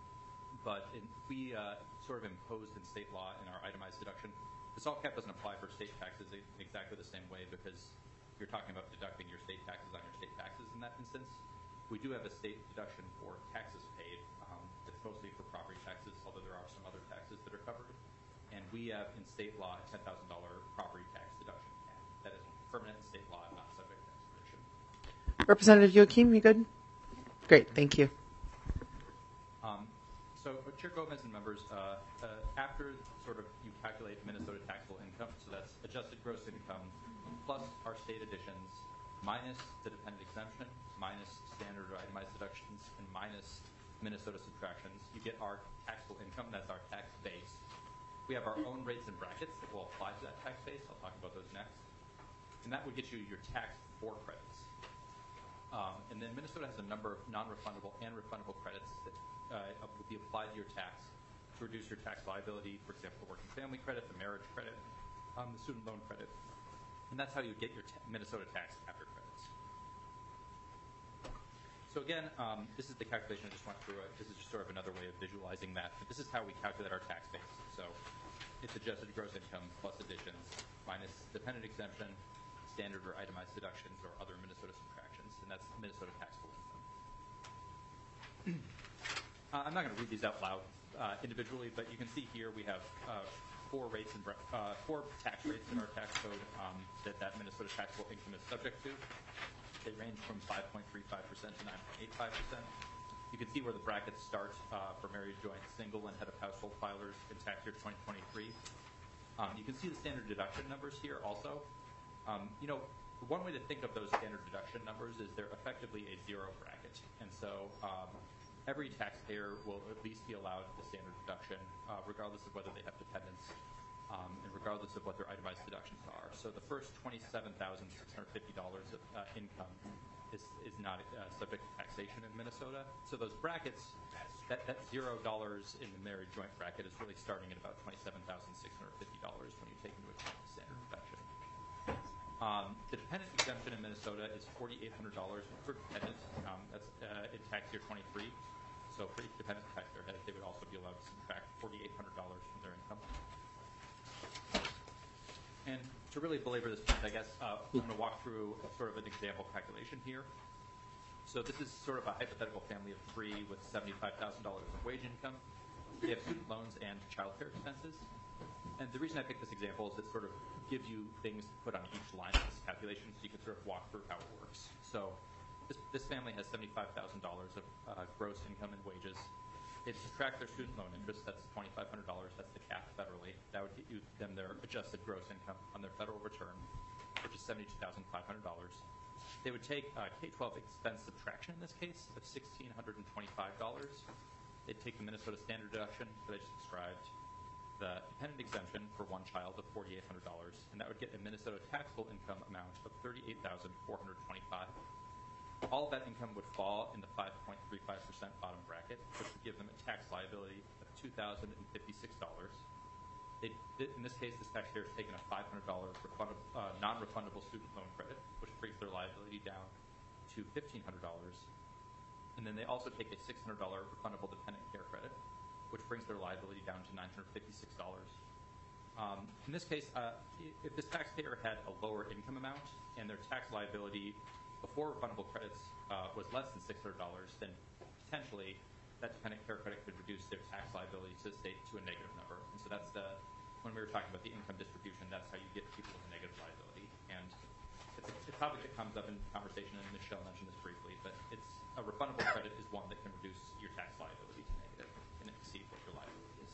but in, we uh, sort of imposed in state law in our itemized deduction. The SALT cap doesn't apply for state taxes in exactly the same way because you're talking about deducting your state taxes on your state taxes in that instance. We do have a state deduction for taxes paid. Um, it's mostly for property taxes, although there are some other taxes that are covered. And we have in state law a ten thousand dollars property tax deduction cap. That is permanent in state law and not subject to expiration. Representative Joachim, you good? Great, thank you. Um, so, uh, Chair Gomez and members, uh, uh, after sort of you calculate Minnesota taxable income, so that's adjusted gross income plus our state additions minus the dependent exemption, minus standard or itemized deductions, and minus Minnesota subtractions, you get our taxable income. That's our tax base. We have our own rates and brackets that will apply to that tax base. I'll talk about those next. And that would get you your tax for credits. Um, and then Minnesota has a number of non-refundable and refundable credits that uh, will be applied to your tax to reduce your tax liability. For example, the working family credit, the marriage credit, um, the student loan credit. And that's how you get your ta- Minnesota tax after credits. So again, um, this is the calculation I just went through. It. This is just sort of another way of visualizing that. But this is how we calculate our tax base. So it's adjusted gross income plus additions minus dependent exemption, standard or itemized deductions, or other Minnesota subtractions, and that's Minnesota taxable income. uh, I'm not going to read these out loud uh, individually, but you can see here we have uh, four rates and uh, four tax rates in our tax code um, that that Minnesota taxable income is subject to. They range from five point three five percent to nine point eight five percent. You can see where the brackets start uh, for married, joint, single, and head of household filers in tax year twenty twenty-three. Um, you can see the standard deduction numbers here also. Um, you know, one way to think of those standard deduction numbers is they're effectively a zero bracket. And so um, every taxpayer will at least be allowed the standard deduction, uh, regardless of whether they have dependents um, and regardless of what their itemized deductions are. So the first twenty-seven thousand six hundred fifty dollars of uh, income is, is not uh, subject to taxation in Minnesota. So those brackets, that, that zero dollars in the married joint bracket is really starting at about twenty-seven thousand six hundred fifty dollars when you take into account the standard deduction. Um, the dependent exemption in Minnesota is four thousand eight hundred dollars for dependent. Um, that's uh, in tax year twenty-three. So for each dependent taxpayer head, they would also be allowed to subtract four thousand eight hundred dollars from their income. And to really belabor this point, I guess uh, I'm going to walk through sort of an example calculation here. So this is sort of a hypothetical family of three with seventy-five thousand dollars of wage income. They have student loans and childcare expenses. And the reason I picked this example is it sort of gives you things to put on each line of this calculation so you can sort of walk through how it works. So this, this family has seventy-five thousand dollars of uh, gross income and wages. They subtract their student loan interest, that's twenty-five hundred dollars, that's the cap federally. That would get you them their adjusted gross income on their federal return, which is seventy-two thousand five hundred dollars. They would take uh, K twelve expense subtraction in this case of one thousand six hundred twenty-five dollars. They'd take the Minnesota standard deduction that I just described, the dependent exemption for one child of four thousand eight hundred dollars, and that would get a Minnesota taxable income amount of thirty-eight thousand four hundred twenty-five dollars. All of that income would fall in the five point three five percent bottom bracket, which would give them a tax liability of two thousand fifty-six dollars. They, in this case, this taxpayer has taken a five hundred dollars refundable, uh, non-refundable student loan credit, which brings their liability down to fifteen hundred dollars. And then they also take a six hundred dollars refundable dependent care credit, which brings their liability down to nine hundred fifty-six dollars. Um, in this case, uh, if this taxpayer had a lower income amount and their tax liability before refundable credits uh, was less than six hundred dollars, then potentially that dependent care credit could reduce their tax liability to the state to a negative number. And so that's the, when we were talking about the income distribution, that's how you get people with a negative liability. And it's a, it's a topic that comes up in conversation, and Michelle mentioned this briefly, but it's a refundable credit is one that can reduce your tax liability to negative and exceed what your liability is.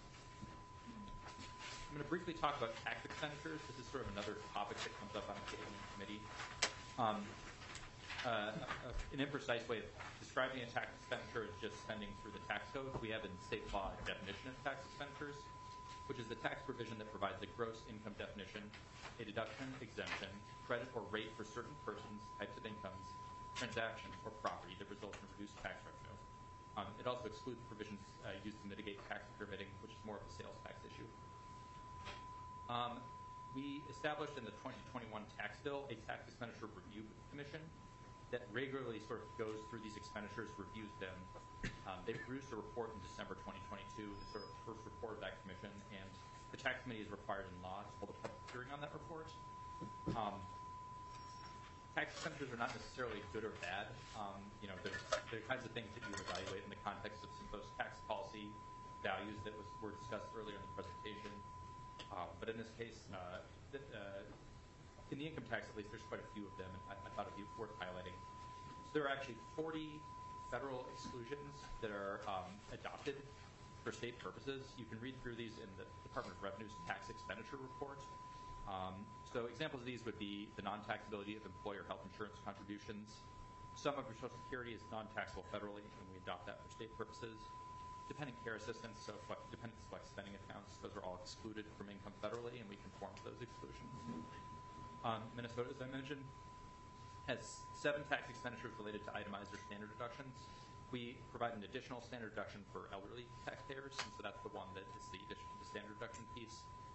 I'm going to briefly talk about tax expenditures. This is sort of another topic that comes up on the committee. Um, Uh, an imprecise way of describing a tax expenditure is just spending through the tax code. We have in state law a definition of tax expenditures, which is the tax provision that provides a gross income definition, a deduction, exemption, credit, or rate for certain persons, types of incomes, transactions, or property that results in reduced tax revenue. Um, it also excludes provisions uh, used to mitigate tax pyramiding, which is more of a sales tax issue. Um, we established in the twenty twenty-one tax bill a tax expenditure review commission that regularly sort of goes through these expenditures, reviews them. Um, they produced a report in December twenty twenty-two, the sort of first report of that commission, and the tax committee is required in law to hold a public hearing on that report. Um, tax expenditures are not necessarily good or bad. Um, you know, they're, they're kinds of things that you evaluate in the context of some of those tax policy values that was, were discussed earlier in the presentation. Um, but in this case, uh, th- uh, in the income tax, at least, there's quite a few of them, and I, I thought it'd be worth highlighting. So there are actually forty federal exclusions that are um, adopted for state purposes. You can read through these in the Department of Revenue's tax expenditure report. Um, so examples of these would be the non-taxability of employer health insurance contributions. Some of your Social Security is non-taxable federally, and we adopt that for state purposes. Dependent care assistance, so flex, dependent flex spending accounts, those are all excluded from income federally, and we conform to those exclusions. Um, Minnesota, as I mentioned, has seven tax expenditures related to itemized or standard deductions. We provide an additional standard deduction for elderly taxpayers, and so that's the one that is the addition to the standard deduction piece.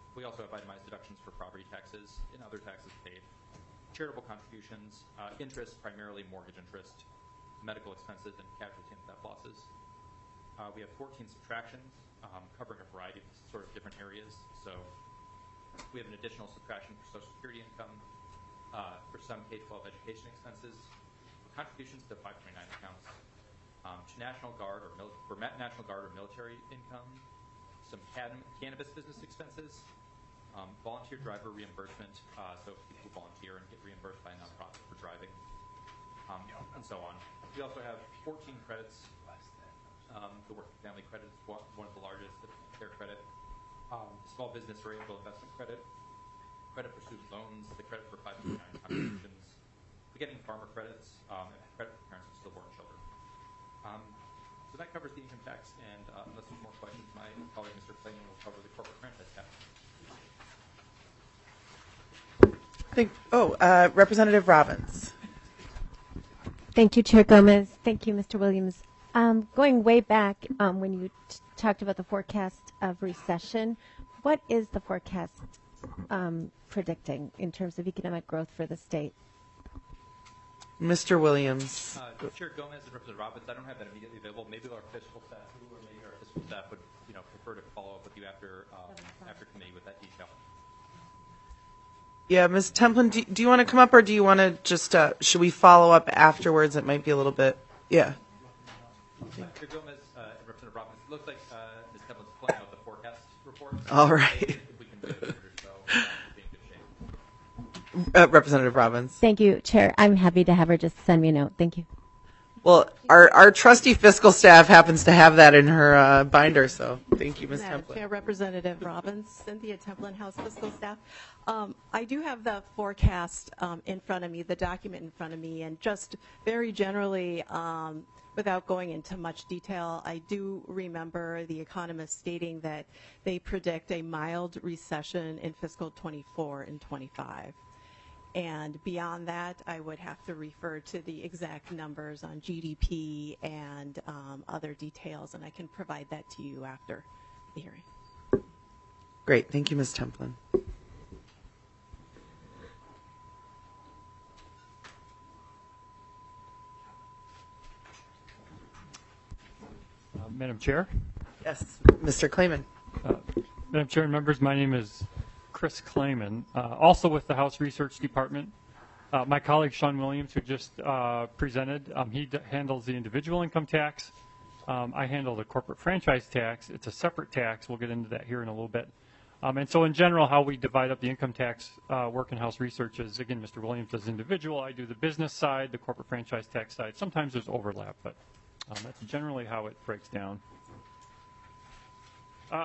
We also have itemized deductions for property taxes and other taxes paid. Charitable contributions, uh, interest, primarily mortgage interest, medical expenses, and casualty and theft losses. Uh, we have fourteen subtractions um, covering a variety of sort of different areas. So we have an additional subtraction for Social Security income, uh, for some K twelve education expenses, contributions to five twenty-nine accounts, um, to National Guard or mil- for National Guard or military income, some can- cannabis business expenses, um, volunteer driver reimbursement, uh, so people who volunteer and get reimbursed by a nonprofit for driving, um, and so on. We also have fourteen credits. Um, the working family credit is one one of the largest, the care credit, um, small business or angel investment credit, credit for student loans, the credit for five twenty-nine contributions, beginning farmer credits, um, and credit for parents of stillborn children. Um, so that covers the income tax, and uh, unless there's more questions, my colleague Mister Clayton will cover the corporate franchise tax. Thank, oh, uh, Representative Robbins. Thank you, Chair Gomez. Thank you, Mister Williams. Um, going way back um, when you t- talked about the forecast of recession, what is the forecast um, predicting in terms of economic growth for the state? Mister Williams. Uh, Chair Gomez and Representative Robbins, I don't have that immediately available. Maybe our fiscal staff, or maybe our fiscal staff would, you know, prefer to follow up with you after um, after committee with that detail. Yeah, Miz Templin, do, do you want to come up, or do you want to just, uh, should we follow up afterwards? It might be a little bit, yeah. Chair Gomez uh, and Representative Robbins, it looks like uh, Miz Templin's pulling out the forecast report. All right. If we can do it in order, so uh, we'll be in good shape. Uh, Representative Robbins. Thank you, Chair. I'm happy to have her just send me a note. Thank you. Well, our, our trusty fiscal staff happens to have that in her uh, binder, so thank you, Miz Madam Templin. Chair, Representative Robbins, Cynthia Templin, House Fiscal Staff. Um, I do have the forecast um, in front of me, the document in front of me, and just very generally, um, without going into much detail, I do remember the economists stating that they predict a mild recession in fiscal twenty-four and twenty-five. And beyond that, I would have to refer to the exact numbers on G D P and um, other details, and I can provide that to you after the hearing. Great, thank you, Miz Templin. Uh, Madam Chair? Yes, Mister Clayman. Uh, Madam Chair and members, my name is Chris Clayman, uh, also with the House Research Department. Uh, my colleague Sean Williams, who just uh, presented, um, he d- handles the individual income tax. Um, I handle the corporate franchise tax. It's a separate tax. We'll get into that here in a little bit. Um, and so in general, how we divide up the income tax uh, work in House Research is, again, Mister Williams does individual. I do the business side, the corporate franchise tax side. Sometimes there's overlap, but um, that's generally how it breaks down. Uh,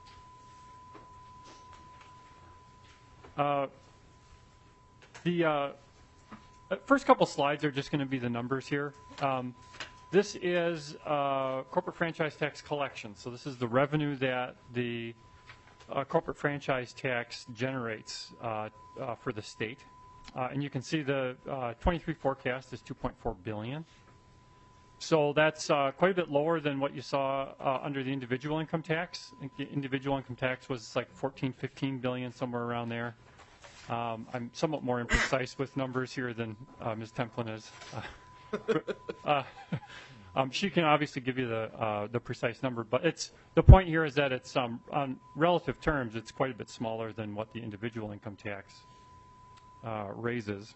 uh, the uh, first couple slides are just going to be the numbers here. Um, this is uh, corporate franchise tax collection. So this is the revenue that the uh, corporate franchise tax generates uh, uh, for the state. Uh, and you can see the uh, twenty-three forecast is two point four billion dollars. So that's uh, quite a bit lower than what you saw uh, under the individual income tax. I think the individual income tax was like fourteen, fifteen billion, somewhere around there. Um, I'm somewhat more imprecise with numbers here than uh, Miz Templin is. Uh, uh, um, she can obviously give you the uh, the precise number, but it's the point here is that it's um, on relative terms, it's quite a bit smaller than what the individual income tax uh, raises.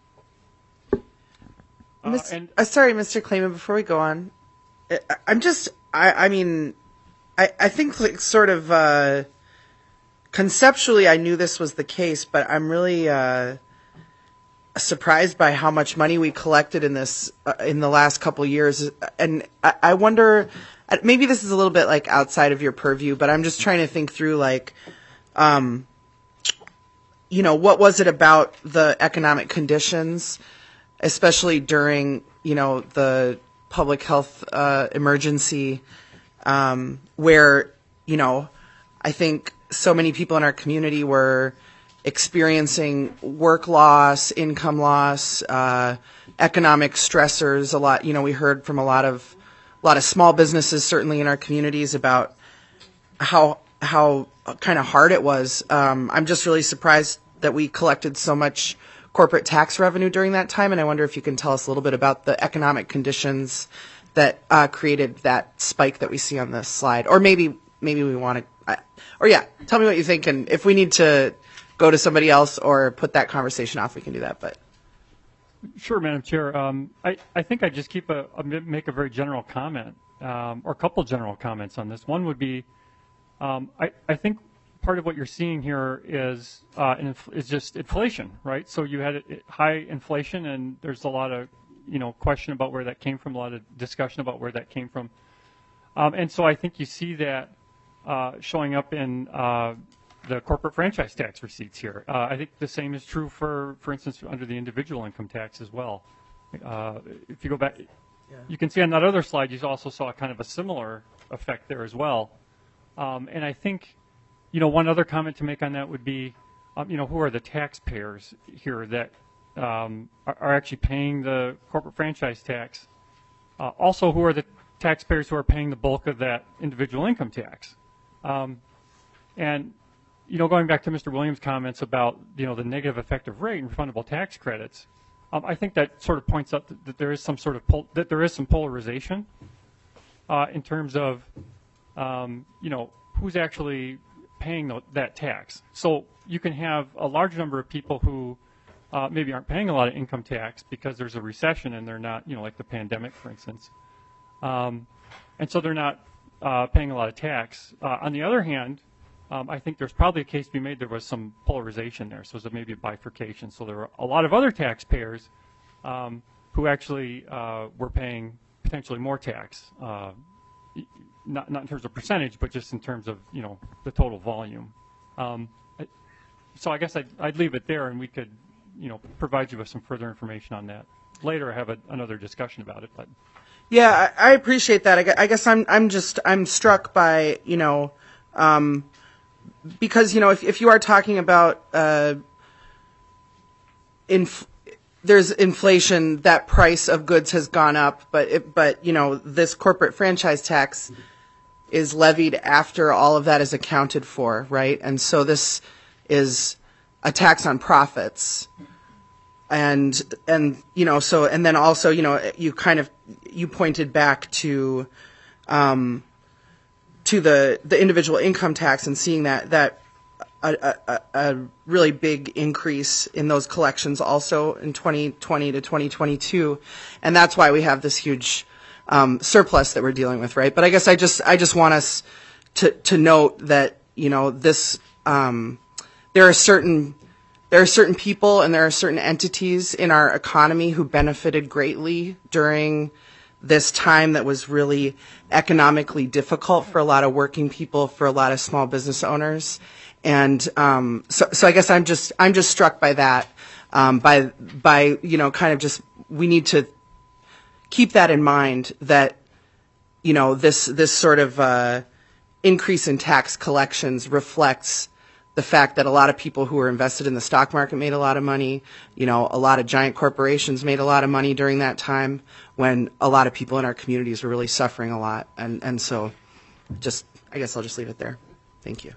Uh, Miz and uh, sorry, Mister Clayman, before we go on, I, I'm just, I, I mean, I, I think like sort of uh, conceptually I knew this was the case, but I'm really uh, surprised by how much money we collected in this uh, in the last couple years. And I, I wonder, maybe this is a little bit like outside of your purview, but I'm just trying to think through like, um, you know, what was it about the economic conditions, especially during, you know, the public health uh, emergency, um, where, you know, I think so many people in our community were experiencing work loss, income loss, uh, economic stressors. A lot, you know, we heard from a lot of, a lot of small businesses, certainly in our communities, about how how kind of hard it was. Um, I'm just really surprised that we collected so much corporate tax revenue during that time, and I wonder if you can tell us a little bit about the economic conditions that uh, created that spike that we see on this slide. Or maybe maybe we want to, or yeah, tell me what you think, and if we need to go to somebody else or put that conversation off, we can do that. But Sure, Madam Chair. Um, I, I think I'd just keep a, a make a very general comment, um, or a couple general comments on this. One would be, um, I, I think part of what you're seeing here is uh, an inf- is just inflation, right? So you had a, high inflation, and there's a lot of you know question about where that came from, a lot of discussion about where that came from, um, and so I think you see that uh, showing up in uh, the corporate franchise tax receipts here. Uh, I think the same is true for, for instance, under the individual income tax as well. Uh, if you go back, yeah. you can see on that other slide, you also saw kind of a similar effect there as well. Um, and I think, you know, one other comment to make on that would be, um, you know, who are the taxpayers here that um, are, are actually paying the corporate franchise tax? Uh, also, who are the taxpayers who are paying the bulk of that individual income tax? Um, and You know, going back to Mister Williams' comments about, you know, the negative effective rate and refundable tax credits, um, I think that sort of points out that, that there is some sort of pol- that there is some polarization uh, in terms of, um, you know, who's actually paying the, that tax. So you can have a large number of people who uh, maybe aren't paying a lot of income tax because there's a recession and they're not, you know, like the pandemic, for instance, um, and so they're not uh, paying a lot of tax. Uh, on the other hand, Um, I think there's probably a case to be made there was some polarization there, so there's maybe a bifurcation. So there were a lot of other taxpayers um, who actually uh, were paying potentially more tax, uh, not, not in terms of percentage, but just in terms of, you know, the total volume. Um, so I guess I'd, I'd leave it there, and we could, you know, provide you with some further information on that. Later, I have a, another discussion about it. But yeah, I, I appreciate that. I, gu- I guess I'm I'm just I'm struck by, you know, um, because, you know, if, if you are talking about uh, inf- there's inflation, that price of goods has gone up, but it, but you know, this corporate franchise tax is levied after all of that is accounted for, right? And so this is a tax on profits. And and you know, so and then also, you know, you kind of you pointed back to um to the, the individual income tax and seeing that that a, a, a really big increase in those collections also in twenty twenty to twenty twenty-two, and that's why we have this huge um, surplus that we're dealing with, right? But I guess I just I just want us to to note that, you know, this um, there are certain there are certain people and there are certain entities in our economy who benefited greatly during this time that was really economically difficult for a lot of working people, for a lot of small business owners. And um, so, so I guess I'm just I'm just struck by that, um, by by you know, kind of just we need to keep that in mind, that, you know, this this sort of uh, increase in tax collections reflects the fact that a lot of people who were invested in the stock market made a lot of money. You know, a lot of giant corporations made a lot of money during that time when a lot of people in our communities were really suffering a lot. And, and so just, I guess I'll just leave it there. Thank you.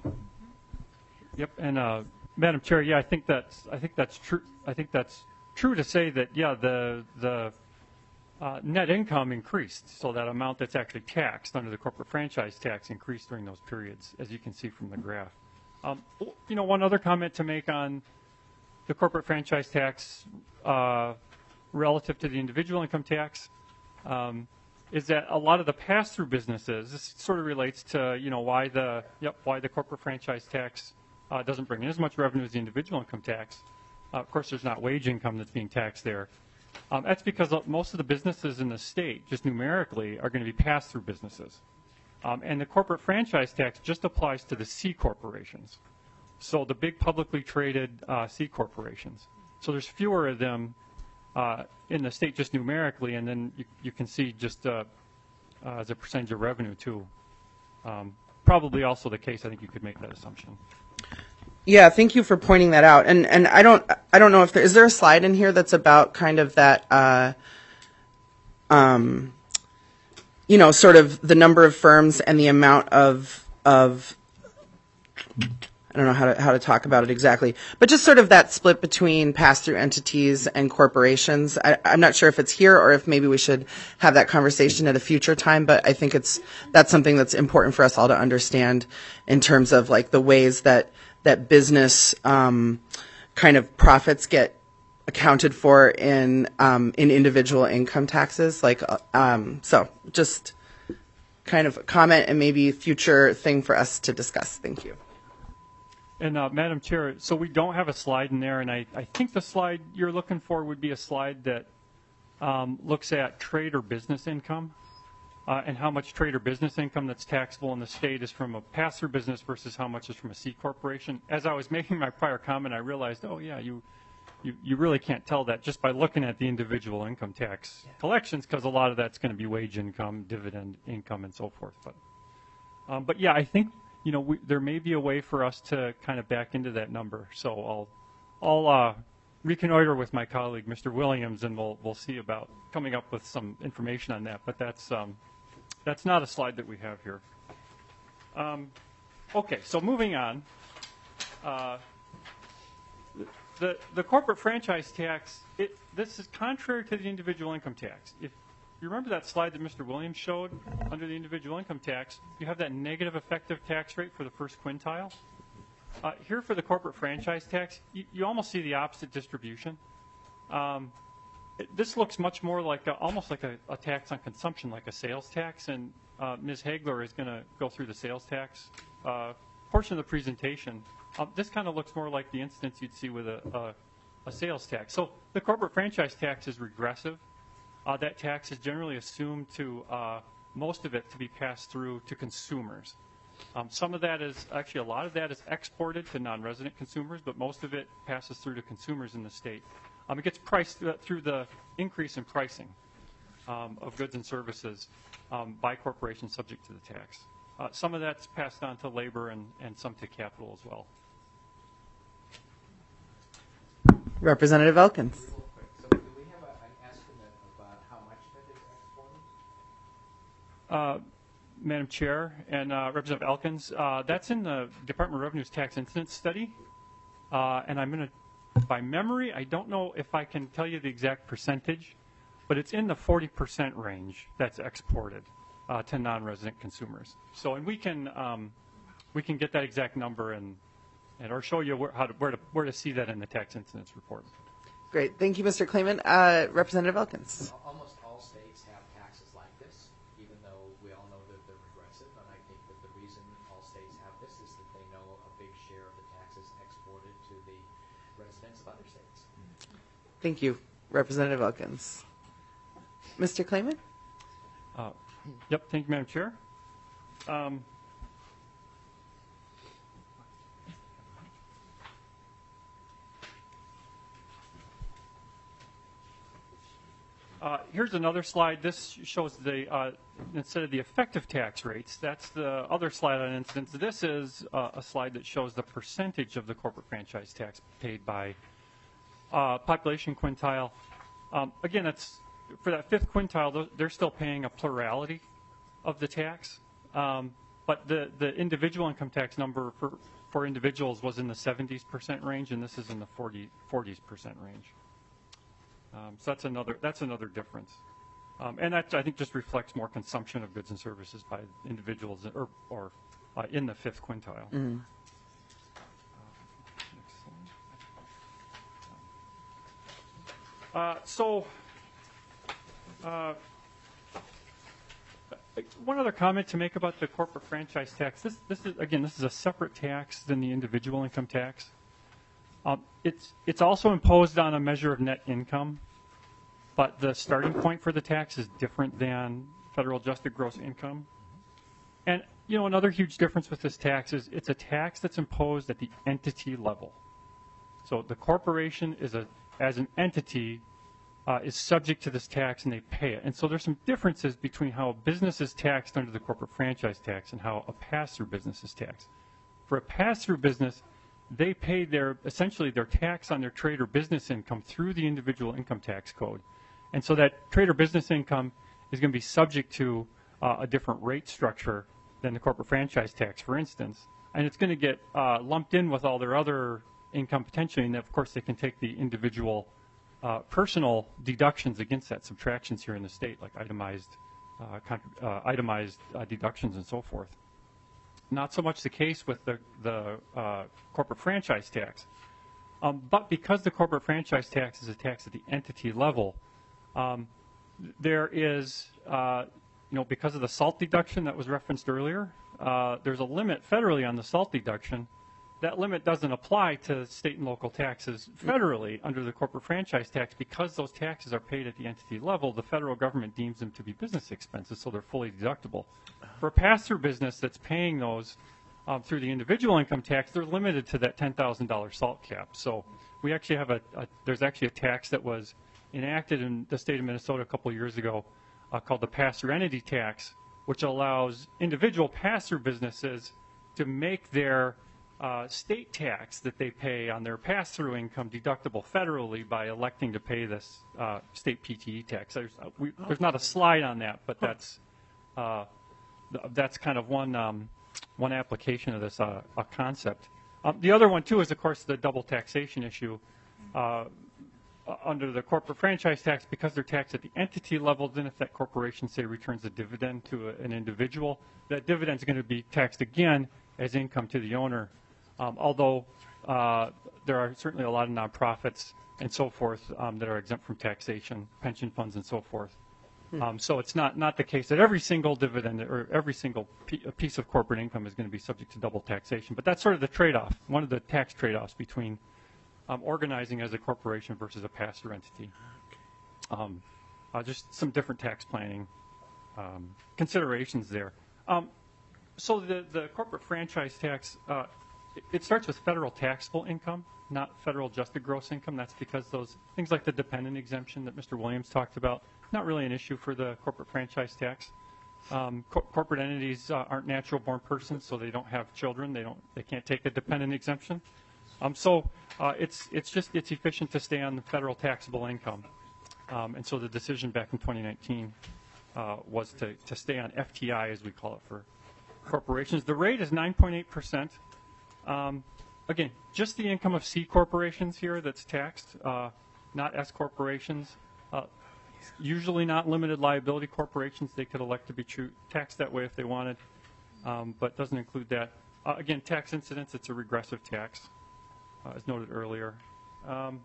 Yep. And, uh, Madam Chair, yeah, I think that's, I think that's true. I think that's true to say that, yeah, the, the, uh, net income increased. So that amount that's actually taxed under the corporate franchise tax increased during those periods, as you can see from the graph. Um, you know, one other comment to make on the corporate franchise tax uh, relative to the individual income tax um, is that a lot of the pass-through businesses, this sort of relates to, you know, why the yep why the corporate franchise tax uh, doesn't bring in as much revenue as the individual income tax. Uh, of course, there's not wage income that's being taxed there. Um, that's because most of the businesses in the state, just numerically, are going to be pass-through businesses. Um, and the corporate franchise tax just applies to the C corporations. So the big publicly traded uh, C corporations. So there's fewer of them uh, in the state just numerically, and then you, you can see just uh, uh, as a percentage of revenue too. Um, probably also the case, I think you could make that assumption. Yeah, thank you for pointing that out. And and I don't I don't know if there is there a slide in here that's about kind of that uh, um you know, sort of the number of firms and the amount of of I don't know how to how to talk about it exactly, but just sort of that split between pass-through entities and corporations. I, I'm not sure if it's here or if maybe we should have that conversation at a future time. But I think it's that's something that's important for us all to understand in terms of like the ways that that business um, kind of profits get accounted for in um, in individual income taxes. Like um, so, just kind of comment and maybe future thing for us to discuss. Thank you. And uh, Madam Chair, so we don't have a slide in there, and I, I think the slide you're looking for would be a slide that um, looks at trade or business income uh, and how much trade or business income that's taxable in the state is from a pass-through business versus how much is from a C corporation. As I was making my prior comment, I realized, oh yeah, you you, you really can't tell that just by looking at the individual income tax collections, because a lot of that's going to be wage income, dividend income, and so forth. But um, but yeah, I think. You know, we, there may be a way for us to kind of back into that number. So I'll, I'll uh, reconnoiter with my colleague, Mister Williams, and we'll we'll see about coming up with some information on that. But that's um, that's not a slide that we have here. Um, okay, so moving on. Uh, the the corporate franchise tax. It this is contrary to the individual income tax. If you remember that slide that Mister Williams showed under the individual income tax, you have that negative effective tax rate for the first quintile. Uh, here for the corporate franchise tax, you, you almost see the opposite distribution. Um, it, this looks much more like a, almost like a, a tax on consumption, like a sales tax, and uh, Miz Hagler is going to go through the sales tax uh, portion of the presentation. Uh, this kind of looks more like the instance you'd see with a, a, a sales tax. So the corporate franchise tax is regressive. Uh, that tax is generally assumed to, uh, most of it to be passed through to consumers. Um, some of that is, actually a lot of that is exported to non-resident consumers, but most of it passes through to consumers in the state. Um, it gets priced through the increase in pricing um, of goods and services um, by corporations subject to the tax. Uh, some of that's passed on to labor and, and some to capital as well. Representative Elkins. Uh, Madam Chair and uh, Representative Elkins, uh, that's in the Department of Revenue's tax incidence study, uh, and I'm going to, by memory, I don't know if I can tell you the exact percentage, but it's in the forty percent range that's exported uh, to non-resident consumers. So, and we can um, we can get that exact number and and or show you where, how to, where to where to see that in the tax incidence report. Great, thank you, Mister Clayman. Uh, Representative Elkins. Almost all states have taxes like this, even though we all know that they're regressive. And I think that the reason all states have this is that they know a big share of the taxes exported to the residents of other states. Thank you, Representative Elkins. Mister Clayman? Uh, yep, thank you, Madam Chair. Um, Uh, here's another slide. This shows the, uh, instead of the effective tax rates, that's the other slide on incidence. This is uh, a slide that shows the percentage of the corporate franchise tax paid by uh, population quintile. Um, again, that's for that fifth quintile, they're still paying a plurality of the tax. Um, but the, the individual income tax number for, for individuals was in the seventies percent range, and this is in the forties percent range. Um, so that's another that's another difference, um, and that I think just reflects more consumption of goods and services by individuals or, or uh, in the fifth quintile. Mm-hmm. Uh, so, uh, one other comment to make about the corporate franchise tax. This this is again this is a separate tax than the individual income tax. Um, it's it's also imposed on a measure of net income, but the starting point for the tax is different than federal adjusted gross income. And you know, another huge difference with this tax is it's a tax that's imposed at the entity level. So the corporation is a as an entity uh, is subject to this tax and they pay it. And so there's some differences between how a business is taxed under the corporate franchise tax and how a pass-through business is taxed. For a pass-through business, they pay their essentially their tax on their trade or business income through the individual income tax code. And so that trade or business income is going to be subject to uh, a different rate structure than the corporate franchise tax, for instance. and it's going to get uh, lumped in with all their other income potentially, and of course they can take the individual uh, personal deductions against that, subtractions here in the state, like itemized, uh, contrib- uh, itemized uh, deductions and so forth. Not so much the case with the, the uh, corporate franchise tax. Um, but because the corporate franchise tax is a tax at the entity level, um, there is, uh, you know, because of the SALT deduction that was referenced earlier, uh, there's a limit federally on the SALT deduction. That limit doesn't apply to state and local taxes federally under the corporate franchise tax. Because those taxes are paid at the entity level, the federal government deems them to be business expenses, so they're fully deductible. For a pass-through business that's paying those um, through the individual income tax, they're limited to that ten thousand dollars SALT cap. So we actually have a, a, there's actually a tax that was enacted in the state of Minnesota a couple of years ago uh, called the pass-through entity tax, which allows individual pass-through businesses to make their Uh, state tax that they pay on their pass-through income deductible federally by electing to pay this uh, state P T E tax. There's, uh, we, there's not a slide on that, but that's uh, th- that's kind of one um, one application of this uh, a concept. Um, the other one too is, of course, the double taxation issue. Uh, under the corporate franchise tax, because they're taxed at the entity level, then if that corporation, say, returns a dividend to a, an individual, that dividend is going to be taxed again as income to the owner. Um, although uh, there are certainly a lot of nonprofits and so forth um, that are exempt from taxation, pension funds and so forth. Hmm. Um, so it's not, not the case that every single dividend or every single p- piece of corporate income is going to be subject to double taxation. But that's sort of the trade-off, one of the tax trade-offs between um, organizing as a corporation versus a pass-through entity. Um, uh, just some different tax planning um, considerations there. Um, so the, the corporate franchise tax, uh, it starts with federal taxable income, not federal adjusted gross income. That's because those things like the dependent exemption that Mister Williams talked about, not really an issue for the corporate franchise tax. Um, co- corporate entities uh, aren't natural-born persons, so they don't have children. They don't. They can't take a dependent exemption. Um, so uh, it's it's just it's efficient to stay on the federal taxable income. Um, and so the decision back in twenty nineteen uh, was to to stay on F T I, as we call it, for corporations. The rate is nine point eight percent. Um, again, just the income of C corporations here that's taxed, uh, not S corporations. Uh, usually not limited liability corporations. They could elect to be true, taxed that way if they wanted, um, but doesn't include that. Uh, again, tax incidence, it's a regressive tax, uh, as noted earlier. Um,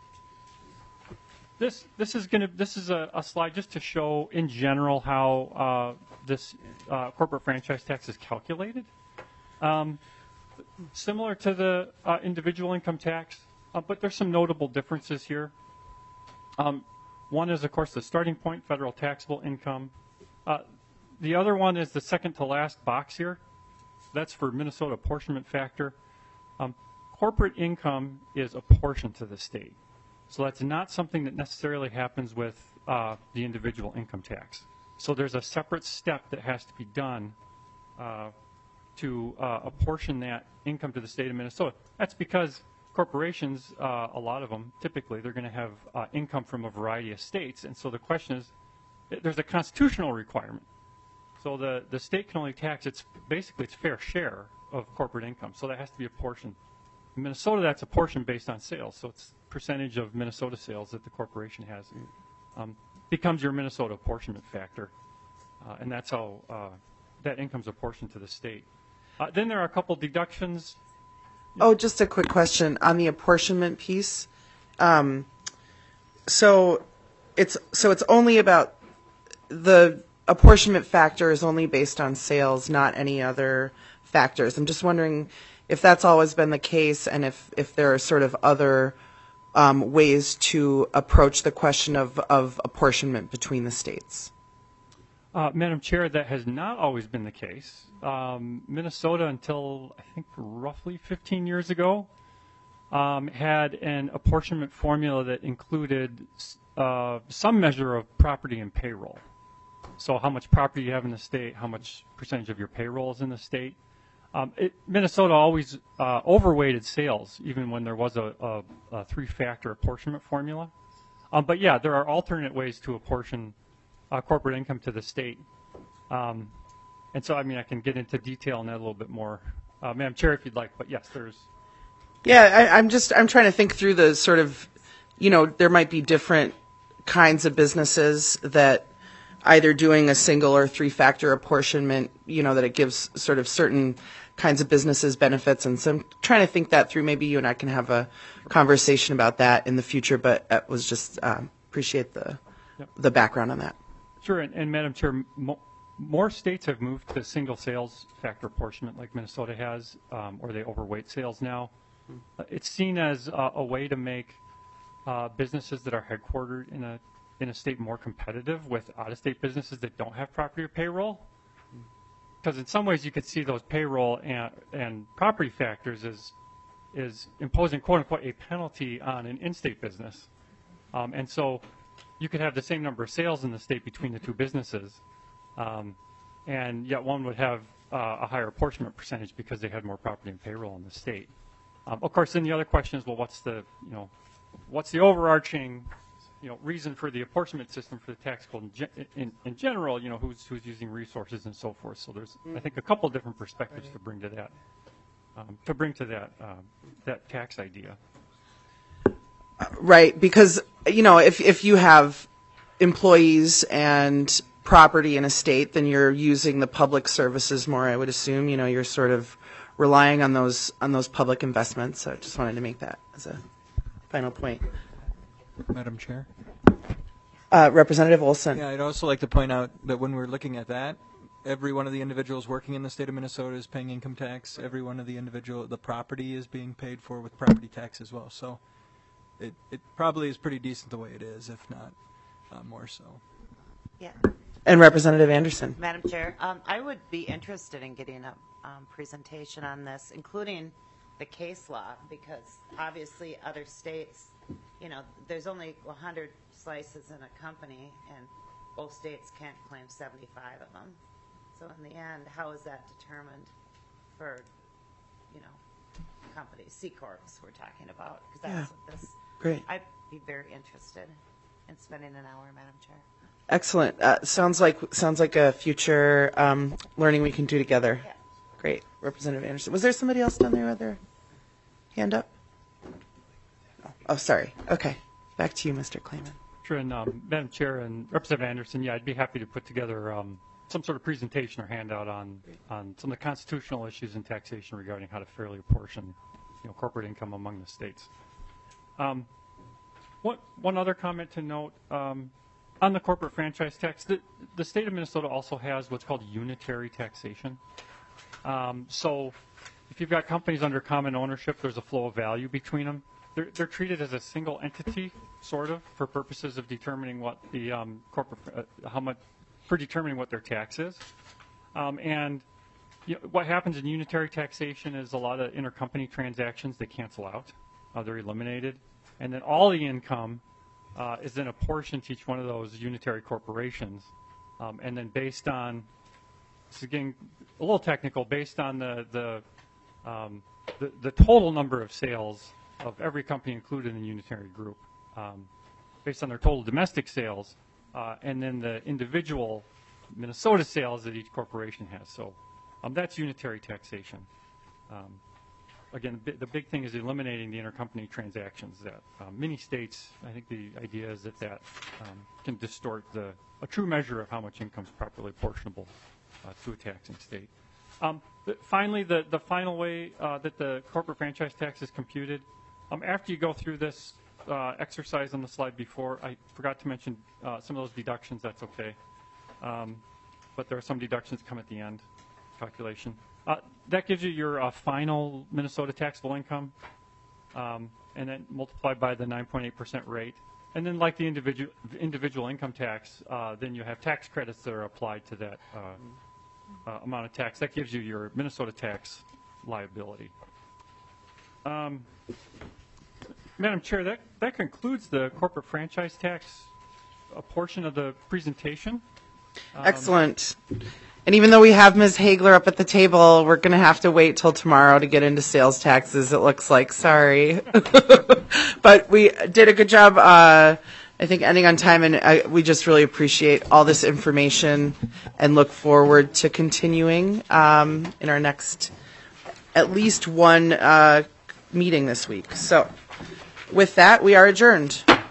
this this is going to this is a, a slide just to show in general how uh, this uh, corporate franchise tax is calculated. Um, Similar to the uh, individual income tax, uh, but there's some notable differences here. Um, one is, of course, the starting point, federal taxable income. Uh, the other one is the second to last box here. That's for Minnesota apportionment factor. Um, corporate income is apportioned to the state. So that's not something that necessarily happens with uh, the individual income tax. So there's a separate step that has to be done uh, to uh, apportion that income to the state of Minnesota. That's because corporations, uh, a lot of them, typically, they're going to have uh, income from a variety of states. And so the question is, there's a constitutional requirement. So the, the state can only tax its, basically its fair share of corporate income. So that has to be apportioned. In Minnesota, that's apportioned based on sales. So it's percentage of Minnesota sales that the corporation has. Um, becomes your Minnesota apportionment factor. Uh, and that's how uh, that income's apportioned to the state. Uh, then there are a couple deductions. Oh, just a quick question on the apportionment piece. Um, so it's so it's only about the apportionment factor is only based on sales, not any other factors. I'm just wondering if that's always been the case, and if if there are sort of other um, ways to approach the question of of apportionment between the states. Uh, Madam Chair, that has not always been the case. Um, Minnesota, until I think roughly fifteen years ago, um, had an apportionment formula that included uh, some measure of property and payroll. So how much property you have in the state, how much percentage of your payroll is in the state. Um, it, Minnesota always uh, overweighted sales, even when there was a, a, a three-factor apportionment formula. Um, but yeah, there are alternate ways to apportion Uh, corporate income to the state. Um, and so, I mean, I can get into detail on that a little bit more uh, Madam Chair, if you'd like, but yes, there's. Yeah, I, I'm just I'm trying to think through the sort of, you know, there might be different kinds of businesses that either doing a single or three-factor apportionment, you know, that it gives sort of certain kinds of businesses benefits. And so I'm trying to think that through. Maybe you and I can have a conversation about that in the future, but it was just um, appreciate the Yep. the background on that. Sure, and, and Madam Chair, mo- more states have moved to single sales factor apportionment like Minnesota has, um, or they overweight sales now. Uh, It's seen as uh, a way to make uh, businesses that are headquartered in a in a state more competitive with out-of-state businesses that don't have property or payroll. Because in some ways you could see those payroll and, and property factors as is imposing quote unquote a penalty on an in-state business, um, and so you could have the same number of sales in the state between the two businesses, um, and yet one would have uh, a higher apportionment percentage because they had more property and payroll in the state. Um, of course, then the other question is, well, what's the, you know, what's the overarching, you know, reason for the apportionment system for the tax code in, ge- in, in general? You know, who's who's using resources and so forth. So there's, I think, a couple of different perspectives to bring to that, um, to bring to that um, that tax idea. Right, because, you know, if if you have employees and property in a state, then you're using the public services more, I would assume. You know, you're sort of relying on those on those public investments. So I just wanted to make that as a final point. Madam Chair? Uh, Representative Olson. Yeah, I'd also like to point out that when we're looking at that, every one of the individuals working in the state of Minnesota is paying income tax. Every one of the individual, the property is being paid for with property tax as well. So it, it probably is pretty decent the way it is, if not uh, more so. Yeah. And Representative Anderson. Madam Chair, um, I would be interested in getting a um, presentation on this, including the case law, because obviously other states, you know, there's only one hundred slices in a company, and both states can't claim seventy-five of them. So in the end, how is that determined for, you know, companies, C corps we're talking about? Because that's Yeah. what this. Great. I'd be very interested in spending an hour, Madam Chair. Excellent. Uh, sounds like sounds like a future um, learning we can do together. Yeah. Great, Representative Anderson. Was there somebody else down there with their hand up? Oh, oh sorry. Okay, back to you, Mister Clayman. Sure, and um, Madam Chair and Representative Anderson, yeah, I'd be happy to put together um, some sort of presentation or handout on on some of the constitutional issues in taxation regarding how to fairly apportion, you know, corporate income among the states. Um, one one other comment to note. Um, On the corporate franchise tax, the, the state of Minnesota also has what's called unitary taxation. Um, so if you've got companies under common ownership, there's a flow of value between them. They're, they're treated as a single entity, sort of, for purposes of determining what the um, corporate, uh, how much, for determining what their tax is. Um, and you know, what happens in unitary taxation is a lot of intercompany transactions, they cancel out. Uh, they're eliminated. And then all the income Uh, is then apportioned to each one of those unitary corporations, um, and then based on, this is getting a little technical, based on the the, um, the the total number of sales of every company included in the unitary group, um, based on their total domestic sales, uh, and then the individual Minnesota sales that each corporation has. So um, that's unitary taxation. Um, Again, the bi- the big thing is eliminating the intercompany transactions. That um, many states, I think the idea is that that um, can distort the a true measure of how much income is properly apportionable uh, to a taxing state. Um, the, finally, the the final way uh, that the corporate franchise tax is computed, um, after you go through this uh, exercise on the slide before, I forgot to mention uh, some of those deductions. That's okay, um, but there are some deductions that come at the end calculation. Uh, that gives you your uh, final Minnesota taxable income, um, and then multiplied by the nine point eight percent rate. And then like the individual individual income tax, uh, then you have tax credits that are applied to that uh, uh, amount of tax. That gives you your Minnesota tax liability. Um, Madam Chair, that, that concludes the corporate franchise tax uh, portion of the presentation. Um, Excellent. And even though we have Miz Hagler up at the table, we're going to have to wait till tomorrow to get into sales taxes, it looks like. Sorry. But we did a good job, uh, I think, ending on time, and I, we just really appreciate all this information and look forward to continuing um, in our next at least one uh, meeting this week. So with that, we are adjourned.